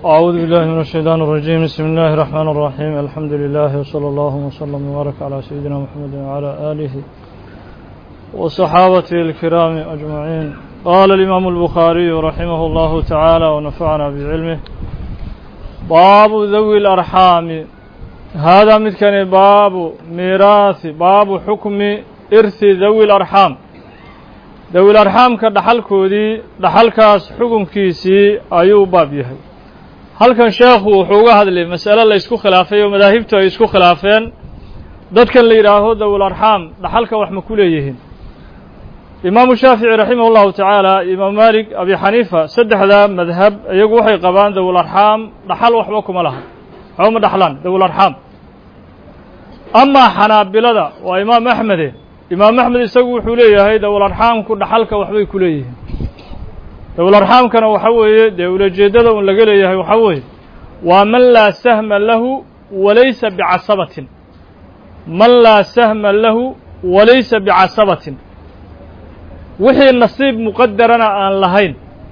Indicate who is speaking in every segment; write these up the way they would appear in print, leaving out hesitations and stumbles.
Speaker 1: أعوذ بالله من الشيطان الرجيم. بسم الله الرحمن الرحيم. الحمد لله وصلى الله وسلم وبارك على سيدنا محمد وعلى آله وصحابته الكرام أجمعين. قال الإمام البخاري رحمه الله تعالى ونفعنا بعلمه: باب ذوي الأرحام. هذا مثل باب ميراث، باب حكم إرث ذوي الأرحام. ذوي الأرحام كدحل كودي دحل كاس حكم كيسي أيو باب يهي. halkan sheekhu wuxuu uga hadlay mas'alo la isku khilaafay oo madaahibtu ay isku khilaafeen dadkan la yiraahdo dawul arham dhaxalka wax ma ku leeyihiin. Imam Shaafici rahimahullahu ta'ala, Imam Malik, Abi Hanifa saddexda madhab iyagu waxay qabaan dawul arham dhaxal waxba kuma laha, oo ma dhaxlaan dawul arham. Amma Hanabilada waa Imam Ahmed, Imam Ahmed isagu wuxuu leeyahay dawul arhamku dhaxalka waxbay ku leeyihiin. dawul arhamkana waxa weeye dawlajeedada uu laga leeyahay waxa weeye waa man la sahma lahu walaysa bi'asabatin, man la sahma lahu walaysa bi'asabatin, wixii nasiib muqaddarana aan lahayn,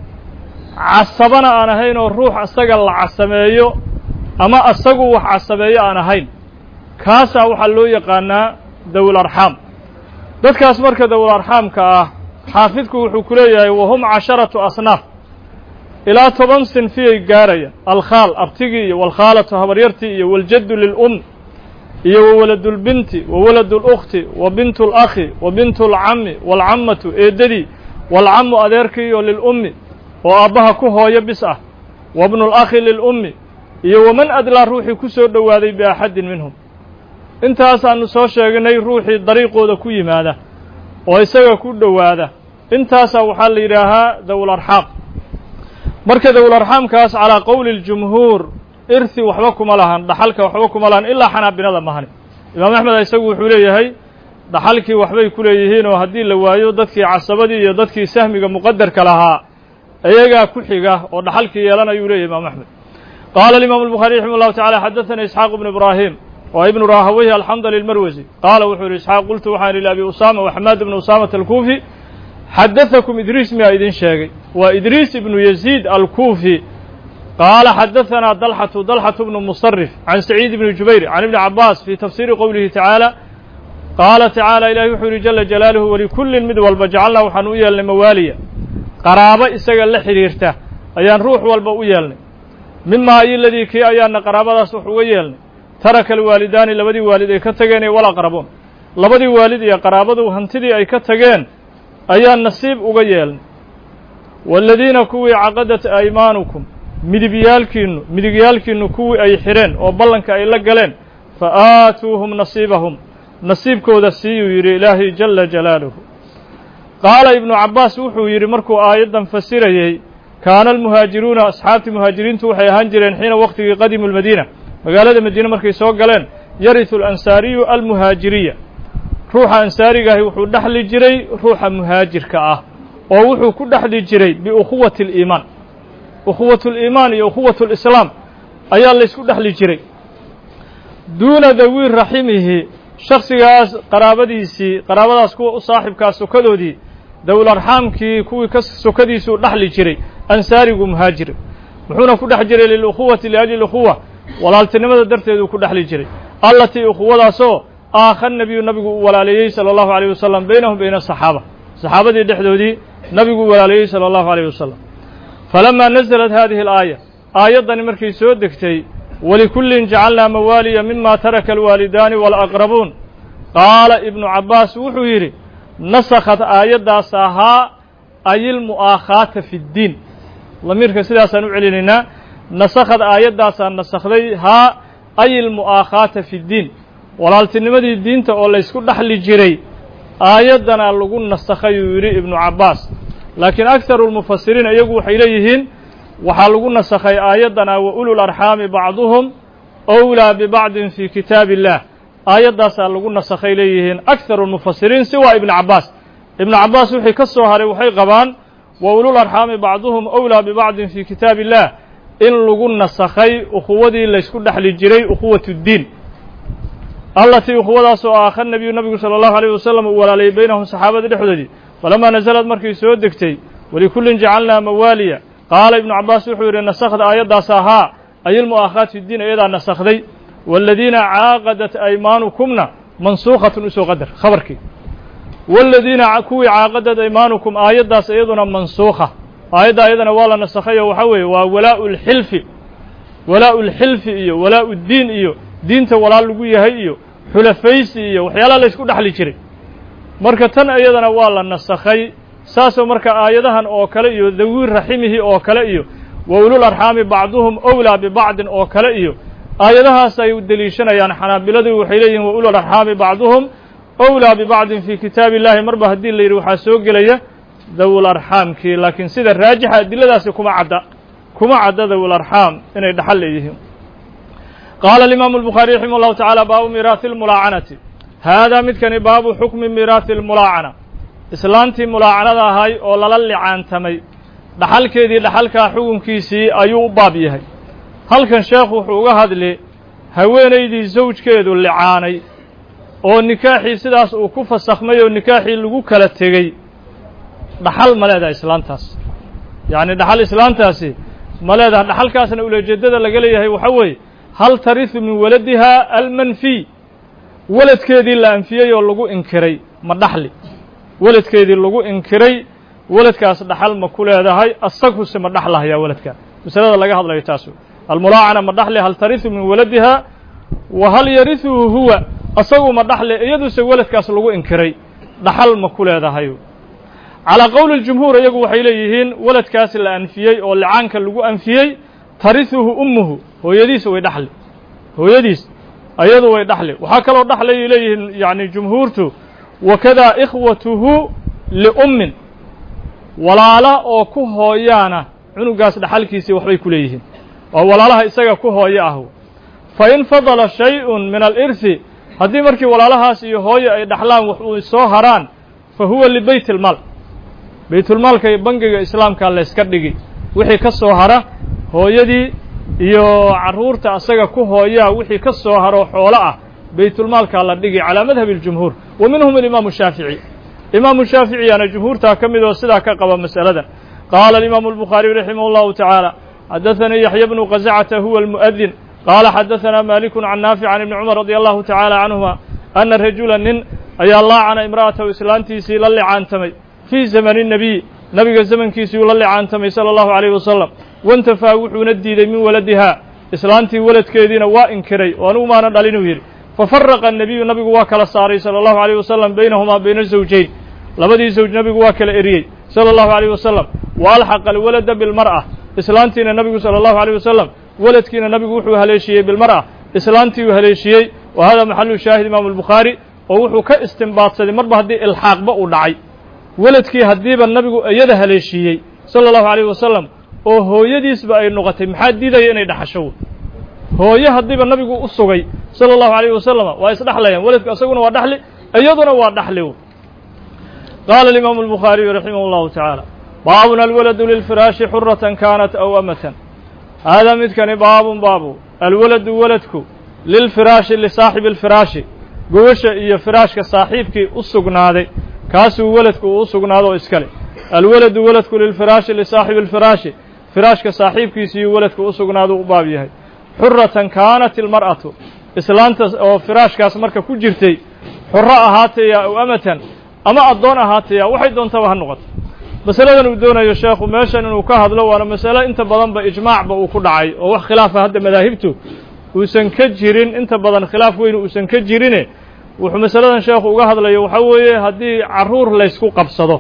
Speaker 1: casabana aan ahayn oo ruux asaga la casameeyo ama asagu wax casameeyo aan ahayn, kaasa waxa loo yaqaanaa dawul arham. dadkaas marka dawul arhamka ah xaafidku wuxuu ku leeyahay wahum 10 asnaaf ilaa 10 sinfiyay gaaraya: alkhaal abtigi iyo walkhaalatu habaryarti iyo waljaddu lilum iyo wawaladul binti wawaladul ukhti wa bintul akhi wa bintul cammi walcammatu eedadii walcammu adeerki iyo lilummi oo aabbaha ku hooyo bis ah wa ibnul akhi lilummi iyo waman adlaa ruuxii ku soo dhowaaday biaxadin minhum. intaasaanu soo sheegnay ruuxii dariiqooda ku yimaada oo isaga ku dhowaada, intaasa waxaa la yidhaahaa dawul arham. marka dawul arhamkaas calaa qowli اljumhuur irthi waxba kuma lahan, dhaxalka waxba kuma lahan ilaa xanaabilada mahani. imaam axmed isagu wuxuu leeyahay dhaxalkii waxbay ku leeyihiin oo haddii la waayo dadkii casabadii iyo dadkii sahmiga muqadarka lahaa iyagaa ku xiga oo dhaxalkii yeelanayuu leeyahay imaam axmed. qaala alimaam الbukhari raximah اllahu tacala xadaثana isxaaq bnu ibrahim وابن راهويه الحنظلي المروزي قال وحول إسحاق قلت وحان لأبي أسامة وحماد بن أسامة الكوفي حدثكم إدريس ما إذن شاقي وإدريس بن يزيد الكوفي قال حدثنا ضلحة بن مصرف عن سعيد بن جبير عن ابن عباس في تفسير قوله تعالى قال تعالى إلهي وحول جل جلاله ولكل مدول بجعلنا وحنويا لمواليا قرابة إساق لحريرته أيان روح والبوئيالني مما أي الذي كي أيان قرابة صحويالني taraka alwaalidaani labadii waalid ay ka tageen ee wal aqrabuun, labadii waalid iyo qaraabadu hantidii ay ka tageen ayaa nasiib uga yeelnay. waaladiina kuwii caqadat aymaanukum midigyaalkiinnu kuwii ay xidheen oo ballanka ay la galeen fa aatuuhum nasiibahum, nasiibkooda siiyuu yidhi ilaahay jala jalaaluhu. qaala ibnu cabbaas wuxuu yidhi markuu aayaddan fasirayey kaana almuhaajiruuna asxaabtii muhaajiriintu waxay ahaan jireen xiina waqtigii qadimu lmadiina, magaalada madiine markay soo galeen, yarisu alansaariyu almuhaajiriya, ruuxa ansaarigaahi wuxuu dhexli jiray ruuxa muhaajirka ah oo wuxuu ku dhexli jiray biukhuwati aliimaan, ukhuwatu liimaan iyo ukhuwatu lislaam ayaa laysku dhexli jiray. duuna dawi raximihi, shaksigaas qaraabadaas kuwa u saaxibkaa sokadoodii dawul arxaamkii kuwii ka sokadiisuu dhexli jiray ansaarigu muhaajir, muxuuna ku dhex jiray lilukhuwati liajli ukhuwa, walaaltinimada darteeduu ku dhexli jiray, allatii ukhuwadaasoo aakha nabiyu nabigu uu walaaleeyey sala allahu alayh wasalam baynahum bayna asaxaaba, saxaabadii dhexdoodii nabigu uu walaaleeyey sala allahu alayh wasalam. falamaa nasalat hadihi alaaya, aayaddani markay soo degtay walikullin jacalnaa mawaaliya mima taraka alwaalidaani walaqrabuun, qaala ibnu cabbaas wuxuu yidhi nasakhat aayaddaas ahaa ayilmu'aakhaata fi ddiin. lamiirka sidaasaan u celinaynaa, nasakhad aayaddaasaa nasakhday haa ay ilmu'aakhaata fi ddiin, walaaltinimadii diinta oo laysku dhexli jiray aayaddana lagu nasakhay uu yidhi ibnu cabbaas. laakiin akharu lmufasiriin iyagu waxay leeyihiin waxaa lagu nasakhay aayaddana wa ulul arxaami bacduhum owlaa bibacdin fii kitaabi illah, aayaddaasaa lagu nasakhay leeyihiin akharu lmufasiriin siwaa ibnu cabbaas. ibnu cabbaas wixii ka soo haray waxay qabaan wa ulul arxaami bacduhum owlaa bibacdin fii kitaabi illah in lagu nasakhay ukhuwadii laysku dhexli jiray ukhuwatu ddiin, allatii ukhuwadaasoo aakha nabiyu nabigu sala allahu alayh wasalam uu walaalayay baynahum saxaabada dhexdoodii. falamaa nasalad markay soo degtay walikullin jacalnaa mawaaliya qaala ibnu cabbaas wuxuu yidhi nasakhda aayaddaas ahaa ay ilmu'aakhaat fi ddiin ayadaa nasakhday waaladiina caaqadat aymaanukumna mansuukhatun usoo qadar khabarkii waaladiina kuwii caaqadat aymaanukum aayaddaas iyaduna mansuukha aayadda ayadana waa la nasakhay oo waxaa weeye waa walaa'u lxilfi iyo walaa'u ddiin iyo diinta walaal lagu yahay iyo xulafaysi iyo waxyaalaha la ysku dhexli jiray marka tan iyadana waa la nasakhay saasoo marka aayadahan oo kale iyo dawi raximihi oo kale iyo wa ulul arxaami bacduhum owlaa bibacdin oo kale iyo aayadahaas ay deliishanayaan xanaabiladu waxay leeyihin wa ulul arxaami bacduhum owlaa bibacdin fii kitaabi illahi marba haddii la yidhi waxaa soo gelaya dawul arxaamkii laakiin sida raajixa adiladaasi kuma cadda dawul arxaam inay dhaxal leeyihiin qaala alimaamu albukhaari raximah llahu tacaala baabu miiraahi almulaacanati haadaa midkani baabu xukmi miiraahi almulaacana islaantii mulaacanada ahay oo lala licaantamay dhaxalkeedii dhaxalkaa xukunkiisii ayuu u baab yahay halkan sheekhu wuxuu uga hadli haweenaydii sawjkeedu licaanay oo nikaaxii sidaas uu ku fasakhmay oo nikaaxii lagu kala tegey dhaxal ma leedahay islaantaas yacni dhaxal islaantaasi ma leedahay dhaxalkaasna ulajeeddada laga leeyahay waxaa weeye hal tarihu min waladiha almanfiy weladkeedii la anfiyey oo lagu inkiray ma dhaxli weladkeedii lagu inkiray weladkaas dhaxal ma ku leedahay asaguse ma dhaxlahayaa weladka masalada laga hadlayo taas almulaacana ma dhaxli hal tarihu min waladiha wa hal yarihuhu huwa asagu ma dhaxli iyaduse weladkaas lagu inkiray dhaxal ma ku leedahay calaa qowli اljumhuur iyagu waxay leeyihiin weladkaas la anfiyey oo licaanka lagu anfiyey tarihuhu ummuhu hooyadiis way dhaxli hooyadiis ayadu way dhaxli waxaa kaloo dhaxlayay leeyihiin yani jumhuurtu wakadaa ikhwatuhu liummin walaala oo ku hooyaana cunugaas dhaxalkiisii waxbay ku leeyihiin waa walaalaha isaga ku hooyo ah fain fadala shayءun min alirhi haddii markii walaalahaas iyo hooyo ay dhaxlaan wax uu soo haraan fa huwa libeyt اlmaal baytulmaalka iyo bangiga islaamka layska dhigi wixii ka soo hara hooyadii iyo carruurta asaga ku hooyaa wixii ka soo haro xoolo ah baytulmaalkaa la dhigi calaa madhabi اljumhuur wa minhum alimaamu shaafici imaamu shaaficiyana jumhuurtaa ka mid oo sidaa ka qaba mas'aladan qaala alimaamu albukhaariyu raximah اllahu tacaala xadaثanii yaxya bnu qasacata huwa almu'adin qaala xadaثanaa maaliku can naafic can ibni cumar radi allahu tacaala canhuma ana rajula nin ayaa laacana imra'atahu islaantiisii la licaantamay fii zamani الnabiy nabiga zamankiisii uu la licaantamay salى اllahu عalayh wasalam wantafaa wuxuuna diiday min waladihaa islaantii weladkeediina waa inkiray oo anugu maana dhalin uu yidhi fafaraqa الnabiyu nabigu waa kala saaray salى اllahu عalيyه wasalam baynahumaa bayna zawjayn labadii zawj nabigu waa kala eriyey salى اllahu عalيyه wasalam wa alxaqa alwalada bilmar'a islaantiina nabigu salى اllahu عalيه wasalam weladkiina nabigu wuxuu haleeshiyey bilmar'a islaantii uu haleeshiyey wa hada maxalu shaahid imaamu albukhaari oo wuxuu ka istimbaadsaday marba haddii ilxaaqba uu dhacay weladkii haddiiba nabigu iyada haleeshiiyey salى اllahu عalيyه wasalam oo hooyadiisba ay noqotay maxaa diidaya inay dhaxasho hooye haddiiba nabigu u sugay salى اllahu عalيyه wasalam waa isdhaxlayaan weladku isaguna waa dhaxli iyaduna waa dhaxli qaala alimaamu albukhaariyu raximah اllahu tacaala baabun alwaladu lilfiraashi xuratan kaanat aw amatan haadaa midkani baabun baabu alwaladu weladku lilfiraashi lisaaxibi اlfiraashi gogosha iyo firaashka saaxiibkii u sugnaaday kaasuu weladku uu u sugnaado oo iskale alwaladu weladku lilfiraashi lisaaxibi اlfiraashi firaashka saaxiibkiisiiyuu weladku u sugnaado u baab yahay xuratan kaanat ilmar'atu islaanta oo firaashkaas marka ku jirtay xurro ahaataya aw amatan ama addoon ahaataya waxay doontaba ha noqoto masaladan uu doonayo sheekhu meeshan inuu ka hadlo waana masale inta badanba ijmaacba uu ku dhacay oo wax khilaafa hadda madaahibtu uusan ka jirin inta badan khilaaf weyn uusan ka jirine wuxuu masaladan sheekhu uga hadlayo waxaa weeye haddii carruur laysku qabsado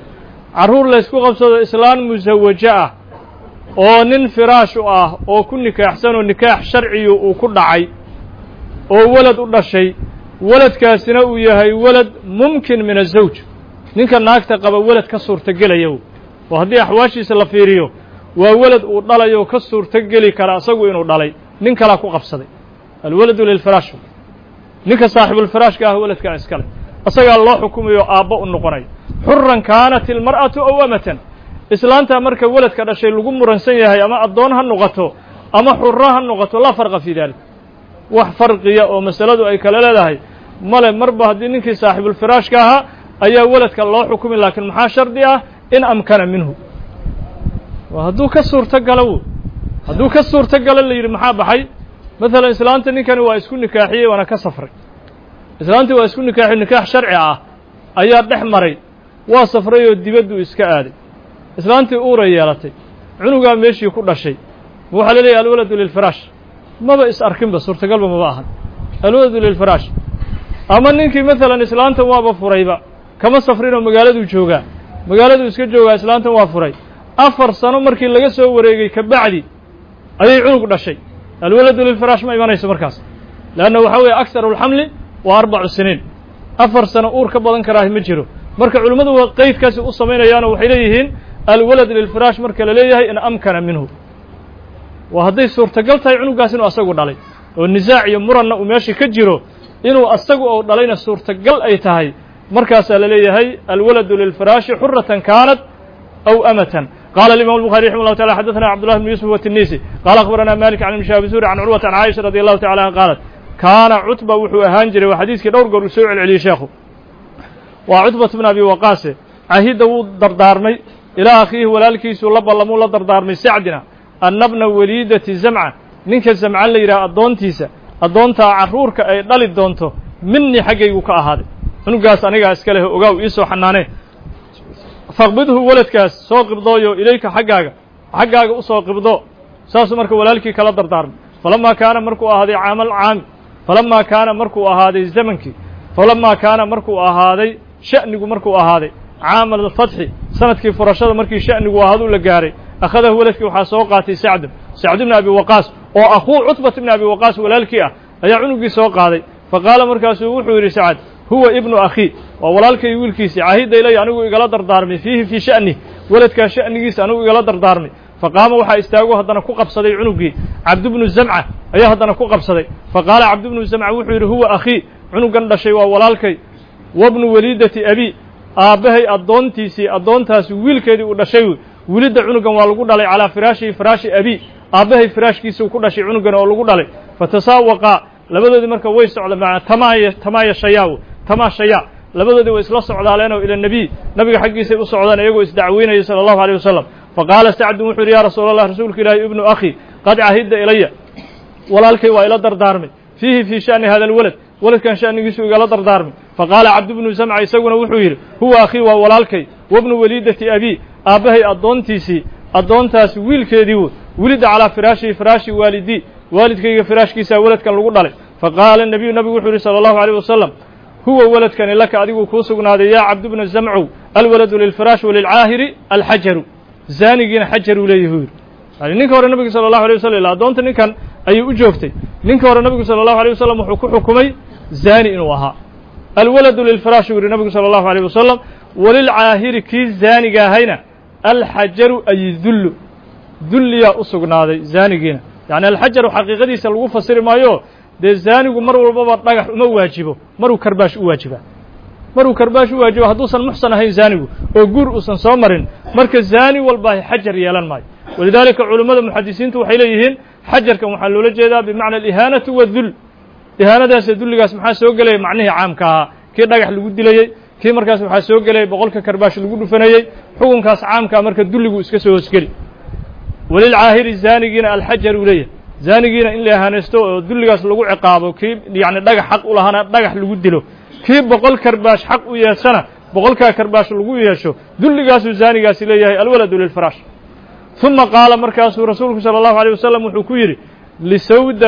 Speaker 1: islaan musawajo ah oo nin firaash u ah oo ku nikaaxsan oo nikaax sharciyu uu ku dhacay oo welad u dhashay weladkaasina uu yahay welad mumkin min azawj ninka naagta qaba welad ka suurtogelayo oo haddii axwaashiisa la fiiriyo waa welad uu dhalayo ka suurtogeli kara isagu inuu dhalay nin kalaa ku qabsaday alwaladu lilfiraash ninka saaxibulfiraashka ah weladkaa iskale isagaa loo xukumayo aabbo u noqonayo xuran kaanat ilmar'atu aw amatan islaantaa marka weladka dhashay lagu muransan yahay ama addoon ha noqoto ama xurro ha noqoto laa farqa fii dalik wax farqiya oo masaladu ay kala leedahay male marba haddii ninkii saaxibulfiraashka ahaa ayaa weladka loo xukumi laakiin maxaa shardi ah in amkana minhu وهدو كسور تقلو هدو كسور تقل اللي يرمحا بحي مثلا إسلامت نكان واسكون نكاحية وانا كسفر إسلامت واسكون نكاحي نكاح شرعي أيار دحمري واسفري ودبدو إسكاري إسلامت أورا يالتي عنوغا ميشي كل شيء وحال لي الولد للفراش ما بقى أركن بس صورة قلبه ما بقى الولد للفراش أما ننكي مثلا إسلامت وابا فريبا كما سفرين ومقالدو جوغا مقالدو إسكا جوغا إسلامت وافري أفر سنو مركي لغا سو وريغي كبعدي أي عنوغ دا شيء الولد للفراش ما يبانيس مركز لأنه حوي أكثر الحمل و4 سنين أفر سنة أور كبضان كراه مجرو مركا علماء قيد كاسي أصمين أيانا وحيليهين الولد للفراش مركا لليه إن أمكن منه وهذه صورة قلتها عنوغ قاسين وأساقوا دالي والنزاع يمرنا وماشي كجرو إنه أساقوا دالينا صورة قل أي تهي مركز لليه الولد للفراش حرة كانت أو أمة قال الإمام البخاري رحمه الله تعالى حدثنا عبد الله بن يوسف والتنيسي قال أخبرنا مالك عن المشاب زوري عن عروة عن عائشة رضي الله تعالى عنها قالت كان عتبة وحو هانجري وحديث كدور قرر سوء العلي شيخه وعتبة بن أبي وقاص عهد دردارمي إلى أخيه ولالكيس ولب الله مولا دردارمي سعدنا أن ابن وليدة زمعة نينك الزمعة اللي يرى الدونتيسة الدونتا عرورك أي دالي الدونتو مني حقيقك أهادي منو قاس أنيقا اسكاله أقاو إيسو حناني فاقبضه ولدكاس سوق قبضوه إليك حقاق أسوق قبضوه ساسو مركو ولالكي كلا دردارمي فلما كان مركو أهادي عام فلما كان مركو أهادي زمنكي فلما كان مركو أهادي شأنك مركو أهادي عام الفتح سنة كي فرشاد مركي شأنك وهذا لقاري أخذه ولدك وحاسوقاتي سعد بن أبي وقاص وأخوه عتبة بن أبي وقاص ولالكي أي عنقي سوقاتي فقال مركز وحوري سعد هو ابن أخي وولالك يقول كيسي عهد إلي أنه إقلا دردارمي فيه في شأنه ولدك شأنه أنه إقلا دردارمي فقام وحا استاغو هدنا كو قبسدي عنقي عبد بن الزمعة أي هدنا كو قبسدي فقال عبد بن الزمعة وحوري هو أخي عنقا دشي وولالك وابن وليدة أبي آبهي أدونتاس ويلكدي ودشي ولد عنقا والغو دالي على فراش أبي آبهي فراش كيسو كو دشي عنقا والغو دالي فتساوقا لبدودي marka way socda ma tamaya shayaa labadoodii way isla socdaaleen ila nabiga xaqiisa u socdaan iyagoo isdacweynaya sallallahu alayhi wasallam faqala sa'd wuxuu ya rasuulallah rasuulka ilaahi ibnu akhi qad ahidda ilayya walaalkay waa ila dardaarmay fi shani hada alwalad waladkan shanigiisu igala dardaarmay faqala abd ibn zam'a isaguna wuxuu yiri huwa akhi wa walaalkay wabnu walidati abi aabahay adoontaas wiilkeedii wulida ala firaashi walidi والدكيga firaashkiisa waladkan lagu dhalay faqala nabigu wuxuu yiri sallallahu alayhi wasallam huwa waladkan laka adigu ku sugnaaday ya abd ibn zam'u alwalad lilfiraash walil'aahiri alhajar zaanigina hajaru leeyahay yani ninka hore nabiga sallallahu alayhi wasallam adoonta ninkan ayuu u joogtay ninka hore nabiga sallallahu alayhi wasallam wuxuu ku xukumay zaani inuu ahaa alwalad lilfiraash wiri nabiga sallallahu alayhi wasallam walil'aahiri ki zaaniga hayna alhajar ay dhulliya u sugnaaday zaanigina يعني الحجر حقيقتي سلوه فسر ما يو ده زاني ومر والبابا طاقح وما واجبه مرو كرباش واجبه هدوسا محسن هاي زاني وقور أصلا صامرين مركز زاني والباهي حجر يالان ماي ولذلك علماء المحدثين توحيليهن حجر كمحلول الجيدة بمعنى الإهانة والذل إهانة ده سيدل قاس محا سوق لي معنيه عام كها كي طاقح لقود لي كي مركز محا سوق لي بقولك كرباش لقود فنيي حكم كاس عام كها مركز دل اسكسو اسكري وللعاهر الزانقين الحجر وليه زانقين إن لها نستو دلقاس لغو عقابه كي يعني دقح حق ولهانا دقح لغو دلو كي بقول كرباش حق ويا سنة بقول كرباش لغو يشو دلقاس زانقاس إليه الولد للفراش ثم قال مركز رسولك صلى الله عليه وسلم وحكويري لسودة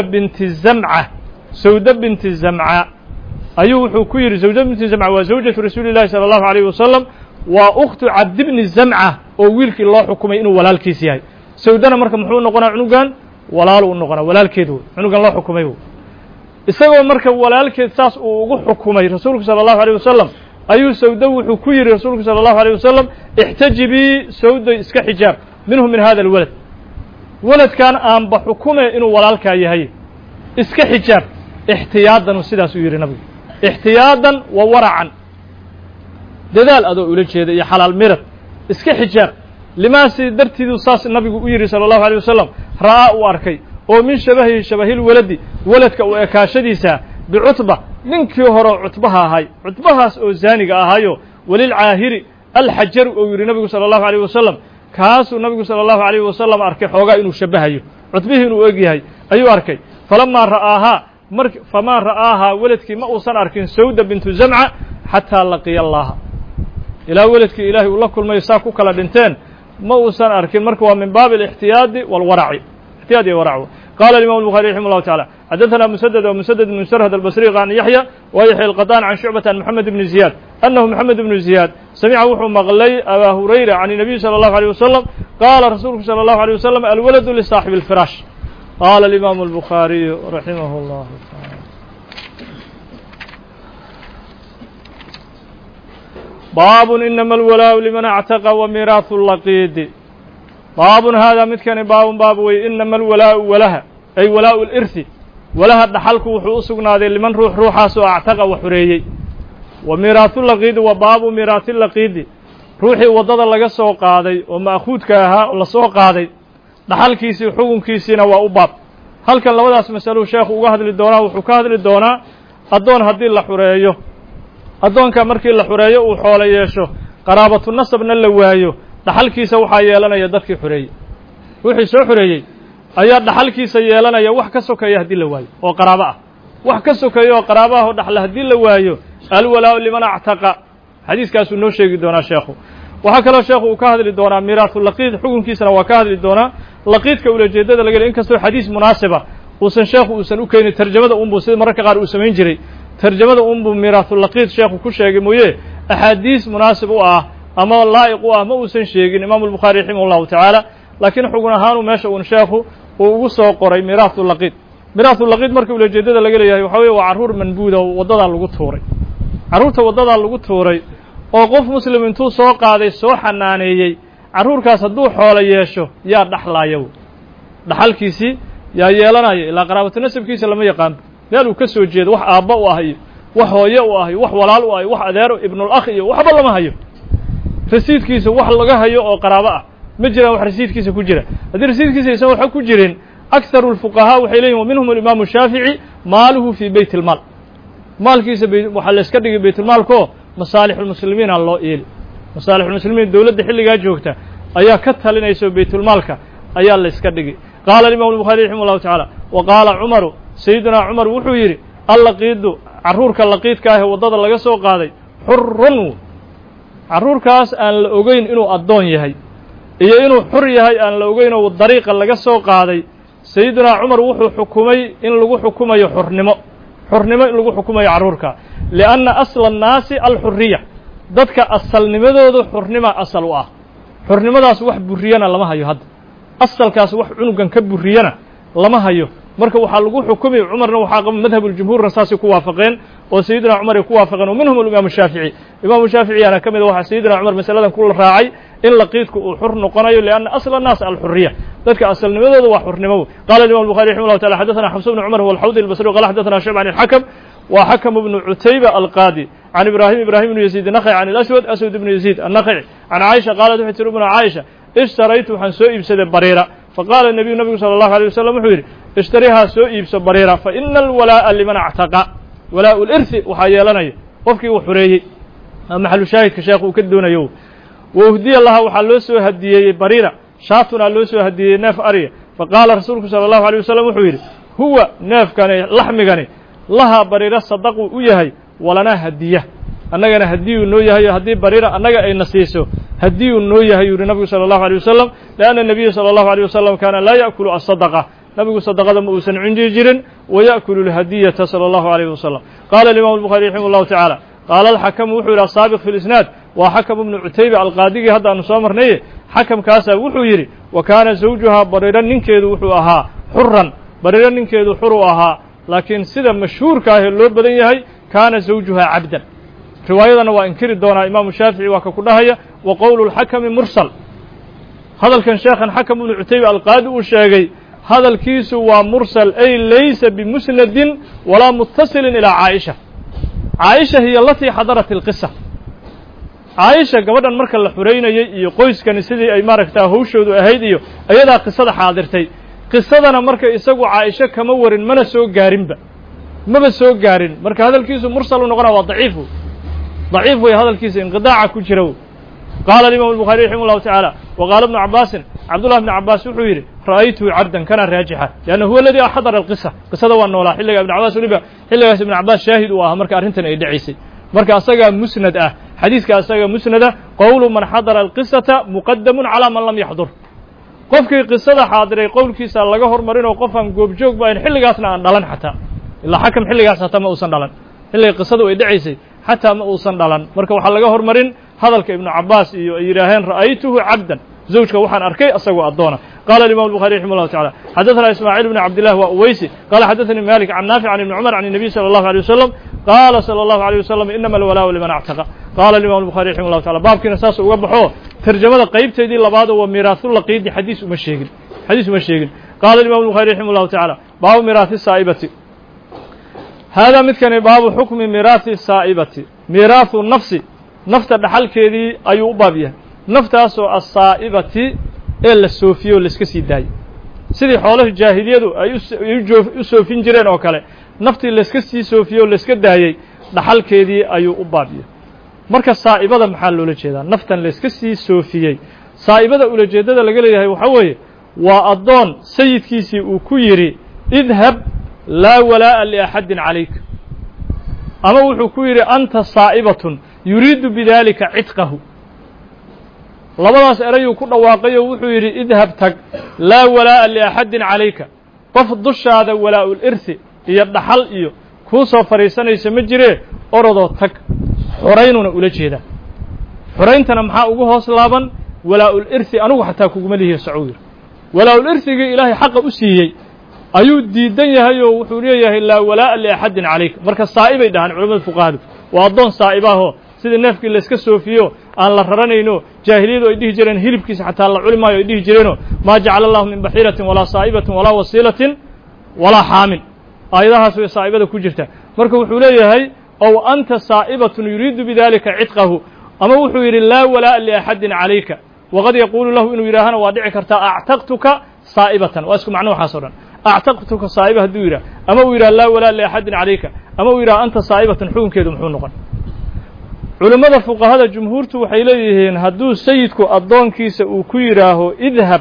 Speaker 1: بنت الزمعة أيوه حكويري سودة بنت الزمعة وزوجة رسول الله صلى الله عليه وسلم وأخت عبد بن الزمعة وويلك الله حكمي إنه ولا الكيسياي سودنا مركب محلو نقنا عنقان ولا نقنا ولا الكيدو عنقان الله حكميه isagoo marka walaalkeed saas uu ugu xukumay rasuulku sallallahu alayhi wasallam ayuu sawda wuxuu ku yiri rasuulku sallallahu alayhi wasallam ihtajibi sawda iska xijaab minhu min hada alwalad waladkan aan ba xukumay inuu walaalka yahay iska xijaab ihtiyaadan sidaas uu yiri nabiga ihtiyaadan wa waracan dadaal adoo ula jeeda iyo xalaal mirad iska xijaab limaasi dartiidu saas nabigu u yiri sallallahu alayhi wasallam raa u arkay oo min shabahil waladi waladka oo ekaashadiisa bi'utba ninkii hore cutbaha ahay cutbahaas oo zaaniga ahayo walil aahiri al hajar oo yiri nabigu sallallahu alayhi wasallam kaasuu nabigu salى الlahu عalيه wasalam arkay xoogaa inuu shabahayo cutbihii inuu eg yahay ayuu arkay falamaa ra'aahaa famaa ra'aahaa weladkii ma uusan arkin sawda bintu zamca xataa laqiya allaha ilaa weladkii ilaahay uu la kulmayo saa ku kala dhinteen ma uusan arkin marka waa min baabi الاxtiyaadi wاlwaraci اxtiyaad iyo warac qala الimam الbuخarي raximه الlahu taعalى xadaثna mسdد وmسdد بن srhd الbصrي عن yaحyى وyaحyى الqطاn عن شhuعبة عن محamed بن زiyاad أنhu محamed بن زiyاad samca wuxuu maqlay abا hurayra عن النabiي slى الlaه عليه وsلم qala rasuulku slى الlaه عليه وsلم alwalد لصاaxiب الفirاش qala الimam الbuخariي raximه الlah taعalى bab inma الwlاء لmن اعتقى وmiraaث الlaqيdi baabun haadaa midkani baabun baab weye inama alwalaa'u walaha ay walaa'u lirhi walaha dhaxalku wuxuu u sugnaaday liman ruuxaas oo actaqa wax xoreeyey wa miiraatulaqiidi wa baabu miiraatilaqiidi ruuxii waddada laga soo qaaday oo ma'khuudka ahaa la soo qaaday dhaxalkiisii xukunkiisiina waa u baab halkan labadaas masaluu sheekhu uga hadli doonaa wuxuu ka hadli doonaa addoon haddii la xureeyo addoonka markii la xureeyo uu xoolo yeesho qaraabatu nasabna la waayo dhaxalkiisa waxaa yeelanaya dadkii xoreeyey wixii soo xoreeyey ayaa dhaxalkiisa yeelanaya wax ka sokeeya haddii la waayo oo qaraabo ah wax ka sokeeya oo qaraabo ah oo dhaxla haddii la waayo alwalaa'u liman actaqa xadiiskaasuu noo sheegi doonaa sheekhu waxaa kaloo sheekhu uu ka hadli doonaa miiraatulaqiid xukunkiisana waa ka hadli doonaa laqiidka ulajeedada laga ley inkastoo xadiis munaasiba sheekhu uusan u keenin tarjamada unbuu sida mararka qaar uu samayn jiray tarjamada unbuu miiraatulaqiid sheekhu ku sheegay mooye axaadiis munaasib u ah ama laa'iq u ah ma uusan sheegin imaamu الbuخaari raximah الlahu taعaalى laakiin xugun ahaanu meesha un sheekhu uu ugu soo qoray miiraatulaqiid miiraatulaqiid marka ulajeedada laga leeyahay waxa weye waa carruur manbuuda oo waddadaa lagu tuuray carruurta waddadaa lagu tuuray oo qof muslim intuu soo qaaday soo xanaaneeyey carruurkaas hadduu xoolo yeesho yaa dhaxlaaya dhaxalkiisii yaa yeelanaya ilaa qaraabatu nasabkiisa lama yaqaano meel uu ka soo jeedo wax aabba u ah iyo wax hooye u ah iyo wax walaal u ah iyo wax adeero ibnulakh iyo waxba lama hayo rasiidkiisa wax laga hayo oo qaraabo ah ma jiraan wax rasiidkiisa ku jira haddii rasiidkiisa aysan waxa ku jirin akharu الfuqahaa waxay leeyihin wa minhum alimaamu shaafici maaluhu fii beyt اlmaal maalkiisa waxaa la iska dhigay baytulmaalkoo masaalixulmuslimiina loo eeli masaalixulmuslimiin dowladda xilligaa joogta ayaa ka talinaysa baytulmaalka ayaa la iska dhigay qaala alimam الbuخaari raximah الlahu taعaalى wa qaala cumaru sayidunaa cumar wuxuu yidhi allaqiidu carruurka laqiidka ah ee waddada laga soo qaaday xurun carruurkaas aan la ogeyn inuu addoon yahay iyo inuu xur yahay aan la ogeyn oo dariiqa laga soo qaaday sayidunaa cumar wuxuu xukumay in lagu xukumayo xurnimo in lagu xukumayo carruurka lianna asla annaasi alxuriya dadka asalnimadoodu xurnima asal u ah xurnimadaas wax buriyana lama hayo hadda asalkaas wax cunugan ka buriyana lama hayo marka waxaa lagu xukumay cumarna waxaa qaba madhabuljumhuurna saasay ku waafaqeen oo sayidina cumar ay ku waafaqeen oo minhum alimaamu shaafici imaamu shaaficiyaana ka mida waxaa sayidina cumar masaladan ku raacay in laqiidku uu xur noqonayo lianna asla annaas alxuriya dadka asalnimadooda waa xurnimo qala imam الbuخari raximah الlahu taعala xadaثna xafs bn cumar huwa alxawdi albasri qala xadaثna shucb can الxakm wa xakm bnu cutayba alqaadi can ibrahim bnu yaziid الnakci can اlaswad aswad bnu yaziid الnakci can caaisha qaalat waxay tiri bnu caaisha ishtaraytu waxaan soo iibsaday bariira faqaala nabiyu nabigu salى الlahu alيه wasalam wuxuu yidhi ishtarihaa soo iibso bariira faina alwalaaءa liman actaqa walaa'u lirhi waxaa yeelanaya qofkii uu xoreeyey maxalu shaahidka sheekh uu ka doonayo wa uhdiya laha waxaa loo soo hadiyeeyey bariira shaatunaa loo soo hadiyeeyey neef ariya faqaala rasuulku salى الlahu alيه wasalam wuxuu yidhi huwa neefkani laxmigani lahaa bariira sadaquu u yahay walanaa hadiya annagana hadiyuu noo yahay haddii bariira annaga ayna siiso hadiyuu noo yahay yuu yihi nabigu salى الlahu alيه wasalam lianna الnabiya salى الlahu alيه wasalam kaana laa ya'kulu aلsadqa nabigu sadaqada ma uusan cunji jirin waya'kulu اlhadiyata salى الlahu عalيه wasalam qala imam الbuخaari raximah الlahu taعaalى qaala alxakamu wuxuu yidhi asaabiq fi lisnaad waa xakam bnu cutayba alqaadigii hadda aanu soo marnaye xakamkaasaa wuxuu yidhi wa kaana zawjuhaa bariiro ninkeedu wuxuu ahaa xuran bariiro ninkeedu xur u ahaa laakiin sida mashhuurka ahee loo badan yahay kaana zawjuhaa cabdan riwaayadana waa inkiri doonaa imaamu shaafici waa ka ku dhahaya wa qowlu اlxakami mursal hadalkan sheekhan xakam bnu cutayba alqaadi uu sheegay hadalkiisu waa mursal ay laysa bimusnadin walaa mutasilin ilaa caaisha caaisha hiya alatii xadarat اlqisa caaisha gabadhan marka la xureynayey iyo qoyskani sidii ay maaragtaa hawshoodu ahayd iyo ayadaa qisada xaadirtay qisadana marka isagu caaisho kama warin mana soo gaarinba maba soo gaarin marka hadalkiisu mursal u noqona waa daciif wey hadalkiisa inqidaaca ku jira قال الإمام البخاري رحمه الله تعالى وقال ابن عباس عبد الله بن عباس وحير رأيته عبدا كان راجحا لأنه هو الذي حضر القصة قصة والنولا حلقة ابن عباس ولبا حلقة ابن عباس شاهد وها مركا أرنتنا يدعيسي مركا أساقا مسند حديث كأساقا مسند قول من حضر القصة مقدم على من لم يحضر قفك قصة حاضرة قول كيسا لغا هرمرين وقفا قوبجوك بين حلقاتنا أندلن حتى إلا حكم حلقات حتى ما أوصن دلن حلقة قصة ويدعيسي حتى ما أوصن دلن مركا وحا لغا هرمرين هذا ابن عباس يراهن رأيته عبدا زوجك وحن أركي أسقوا الضونة قال الإمام البخاري رحمه الله تعالى حدثنا إسماعيل بن عبد الله وأويسي قال حدثني مالك عن نافع عن ابن عمر عن النبي صلى الله عليه وسلم قال صلى الله عليه وسلم إنما الولاء لمن اعتق قال الإمام البخاري رحمه الله تعالى باب كنا ساس وبحوه ترجمة قيبتي دي لبعض وميراث اللقيد حديث مشيقين قال الإمام البخاري رحمه الله تعالى باب ميراث السائبة هذا مثل باب حكم ميراث السائبة ميراث النفس nafta dhaxalkeedii ayuu u baab yahay naftaasoo as-saa'ibati ee la soofiyo la iska sii daayay sidii xoolaha jaahiliyadu ay u soofin jireen oo kale naftii la iska sii soofiyo la iska daayay dhaxalkeedii ayuu u baab yahay marka saa'ibada maxaa loola jeedaa naftan la iska sii soofiyey saa'ibada ula jeedada laga leeyahay waxa weeye waa addoon sayidkiisii uu ku yidhi idhab laa walaa'a liaxadin calayk ama wuxuu ku yidhi anta saa'ibatun yuriidu bidalika cidqahu labadaas erayuu ku dhawaaqay oo wuxuu yidhi idhab tag laa walaa'a liaxadin calayka qof dushaada walaa'ul irthi iyo dhaxal iyo kuu soo fadhiisanaysa ma jiree orodoo tag xoraynuna ula jeedaa xorayntana maxaa ugu hoos laaban walaa'ul irthi anugu xataa kuguma lihiyo sacuudir walaa'ul irthigii ilaahay xaqa u siiyey ayuu diidan yahay oo wuxuu leeyahay laa walaa'a liaxadin calayka marka saa'ibay dhahaan culamada fuqahadu waa addoon saa'ibahoo sidii neefkii la iska soofiyo aan la raranayno jaahiliyadu ay dhihi jireen hilibkiisa xataa la cuni maayo ay dhihi jireenoo maa jacala allahu min baxiiratin walaa saa'ibatin walaa wasiilatin walaa xaamin aayadahaas way saa'ibada ku jirta marka wuxuu leeyahay ow anta saa'ibatun yuriidu bidalika cidqahu ama wuxuu yidhi laa walaa'a liaxadin calayka waqad yaquulu lahu inuu yidhaahana waa dhici kartaa actaqtuka saa'ibatan waa isku macno waxaas o dhan actaqtuka saa'iba hadduu yidhah ama uu yidhaha laa walaa'a liaxadin calayka ama uu yidhaha anta saa'ibatan xukunkeedu muxuu noqon culimmada fuqahada jumhuurtu waxay leeyihiin hadduu sayidku addoonkiisa uu ku yidhaaho idhab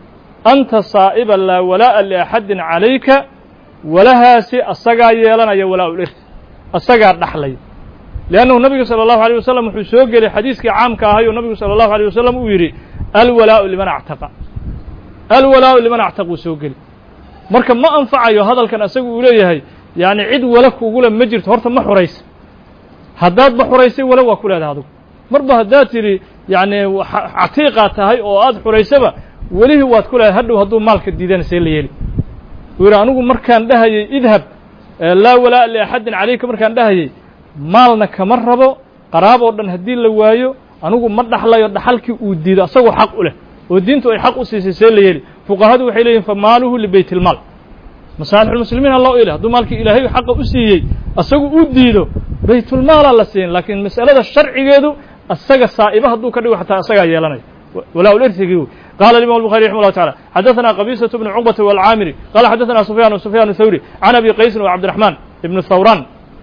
Speaker 1: anta saa'iba laa walaa'a liaxadin calayka walahaasi asagaa yeelanaya walaa'ul irth asagaa dhaxlaya liannahu nabiga sala allahu alayh wasalam wuxuu soo gelay xadiiskii caamka ahay oo nabigu sala allahu alayh wasalam uu yidhi alwalaa'u liman actaqa alwalaa'u liman actaq uu soo geli marka ma anfacayo hadalkan asagu uu leeyahay yacni cid wala kugula ma jirto horta ma xuraysa haddaad ba xuraysay wala waa ku leedahay adugu marba haddaad tidhi yacni catiiqaad tahay oo aad xuraysaba welihii waad ku leedahay hadhow hadduu maalka diidana see la yeeli wuu yidhi anigu markaan dhahayay idhab laa walaa'a liaxadin calayka markaan dhahayay maalna kama rabo qaraab oo dhan haddii la waayo anigu ma dhaxlayo dhaxalkii uu diido asagoo xaq u leh oo diintu ay xaq u siisay see la yeeli fuqahadu waxay leeyihin fa maaluhu libaytilmaal masaalixulmuslimiin ha loo ili hadduu maalkii ilaahay xaqa u siiyey asagu uu diido baytulmaalaa la siin laakiin mas'alada sharcigeedu asaga saa'iba hadduu ka dhigo xataa asagaa yeelanaya walaa'ul irthigii wey قال الإمام البخاري رحمه الله تعالى حدثنا قبيصة بن عقبة والعامري قال حدثنا سفيان الثوري عن أبي قيس وعبد الرحمن بن الثوران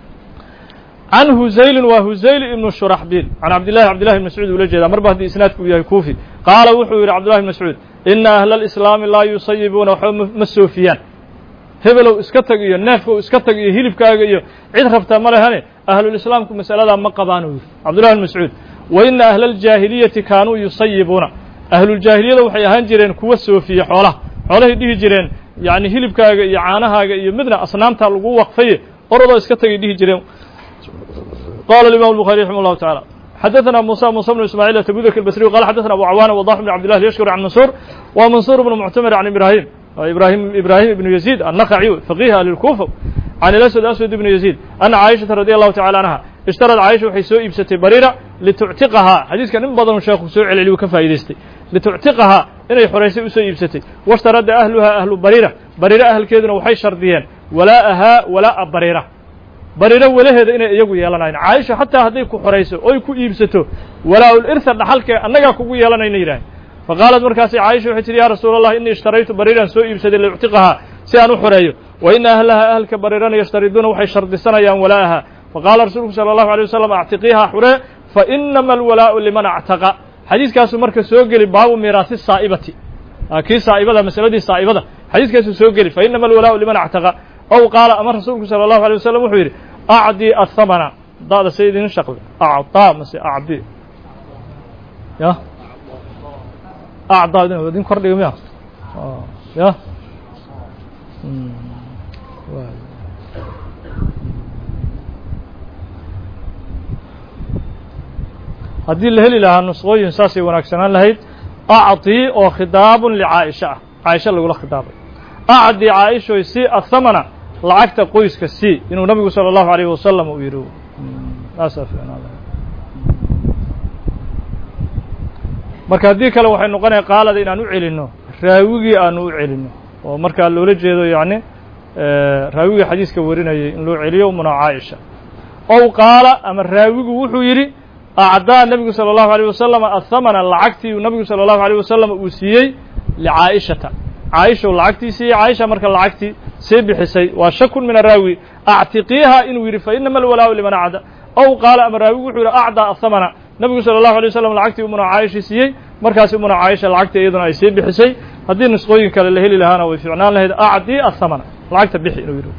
Speaker 1: عن هزيل وهزيل بن شرحبيل عن عبد الله بن مسعود ولجد مربه دي إسناد كوفي قال وحو عبد الله بن مسعود إن أهل الإسلام لا يصيبون مسوفيان hebelow iska tag iyo neefkow iska tag iyo hilibkaaga iyo cid rabtaa ma lehane ahlulislaamku mas'aladaa ma qabaan uu yidhi cabdullahi bn mascuud wa ina ahla aljaahiliyati kaanuu yusayibuuna ahluljaahiliyada waxay ahaan jireen kuwa soofiya xoolahay dhihi jireen yacni hilibkaaga iyo caanahaaga iyo midna asnaamtaa lagu waqfaye orodoo iska tagay dhihi jireen qaala الإمام البخاري رحمه الله تعالى حدثنا موسى بن إسماعيل التبوذكي البصري قال حدثنا أبو عوانة وضاح بن عبد الله اليشكري عن منصور بن معتمر عن إبراهيم بن يزيد النخعي فقيه للكوفة عن الأسود بن يزيد أن عائشة رضي الله تعالى عنها اشترت عائشة وحي سوء إبستي بريرة لتعتقها حديث كان من بضن الشيخ سوء علي وكفى إذستي لتعتقها إني حريسي أسوء إبستي واشترد أهلها أهل بريرة أهل كيدنا وحي شرديان ولاءها ولاء بريرة ولهذا إني يقول يالنا عائشة حتى هديك حريسي أو يكو إبستو ولاء الإرث لحلك أنك كو يالنا إنيران فقالت مركاسي عائشة وحتى يا رسول الله إني اشتريت بريرا سوء إبستي لأعتقها سيانو حريو وإن أهلها أهل كبريران يشتردون وحي شرد سنة يان ولاءها فقال رسول صلى الله عليه وسلم اعتقيها حرية فإنما الولاء لمن اعتقى xadiiskaasu marka soo geli baabu miiraasi saa'ibati kii saa'ibada masaladii saa'ibada xadiiskaasu soo geli fa inama alwalaa'u liman actaqa ow qaala ama rasuulku sala allahu alay wasalam wuxuu yidhi acdii athamana da'da say idin shaqli acdaa mase acdi ya acdaa idin kordhiga miya ya haddii la heli lahaa nusqooyin saasay wanaagsanaan lahayd acdii oo khidaabun licaaisha ah caaisha lagula khidaabay acdii caaishoy si athamana lacagta qoyska si inuu nabigu salى الlahu عalيه wasalam uu yidhi taasaa fiicnaan marka haddii kale waxay noqonaya qaalada inaan u celinno raawigii aanu u celinno oo markaa loola jeedo yacni raawigii xadiiska warinayay in loo celiyo umuna caaisha ow qaala ama raawigu wuxuu yidhi acdaa nebigu salى الlahu عalيه wasalam athamana lacagtii nabigu salى الlahu عalيه wasalam uu siiyey licaa'ishata caaishow lacagtii siiyey caaisha marka lacagtii sii bixisay waa shakun min araawi actiqiiha inuu yidhi fa inama alwalaa'u liman acda ow qaala ama raawigu wuxuu yidhi acdaa athamana nabigu salى الlahu عalيه wasalam lacagtii umuna caaisha siiyey markaasi umuna caaisha lacagtii iyaduna ay sii bixisay haddii nusqooyin kale la heli lahaana way fiicnaan lahayd acdii athamana lacagta bixi inuu yidhi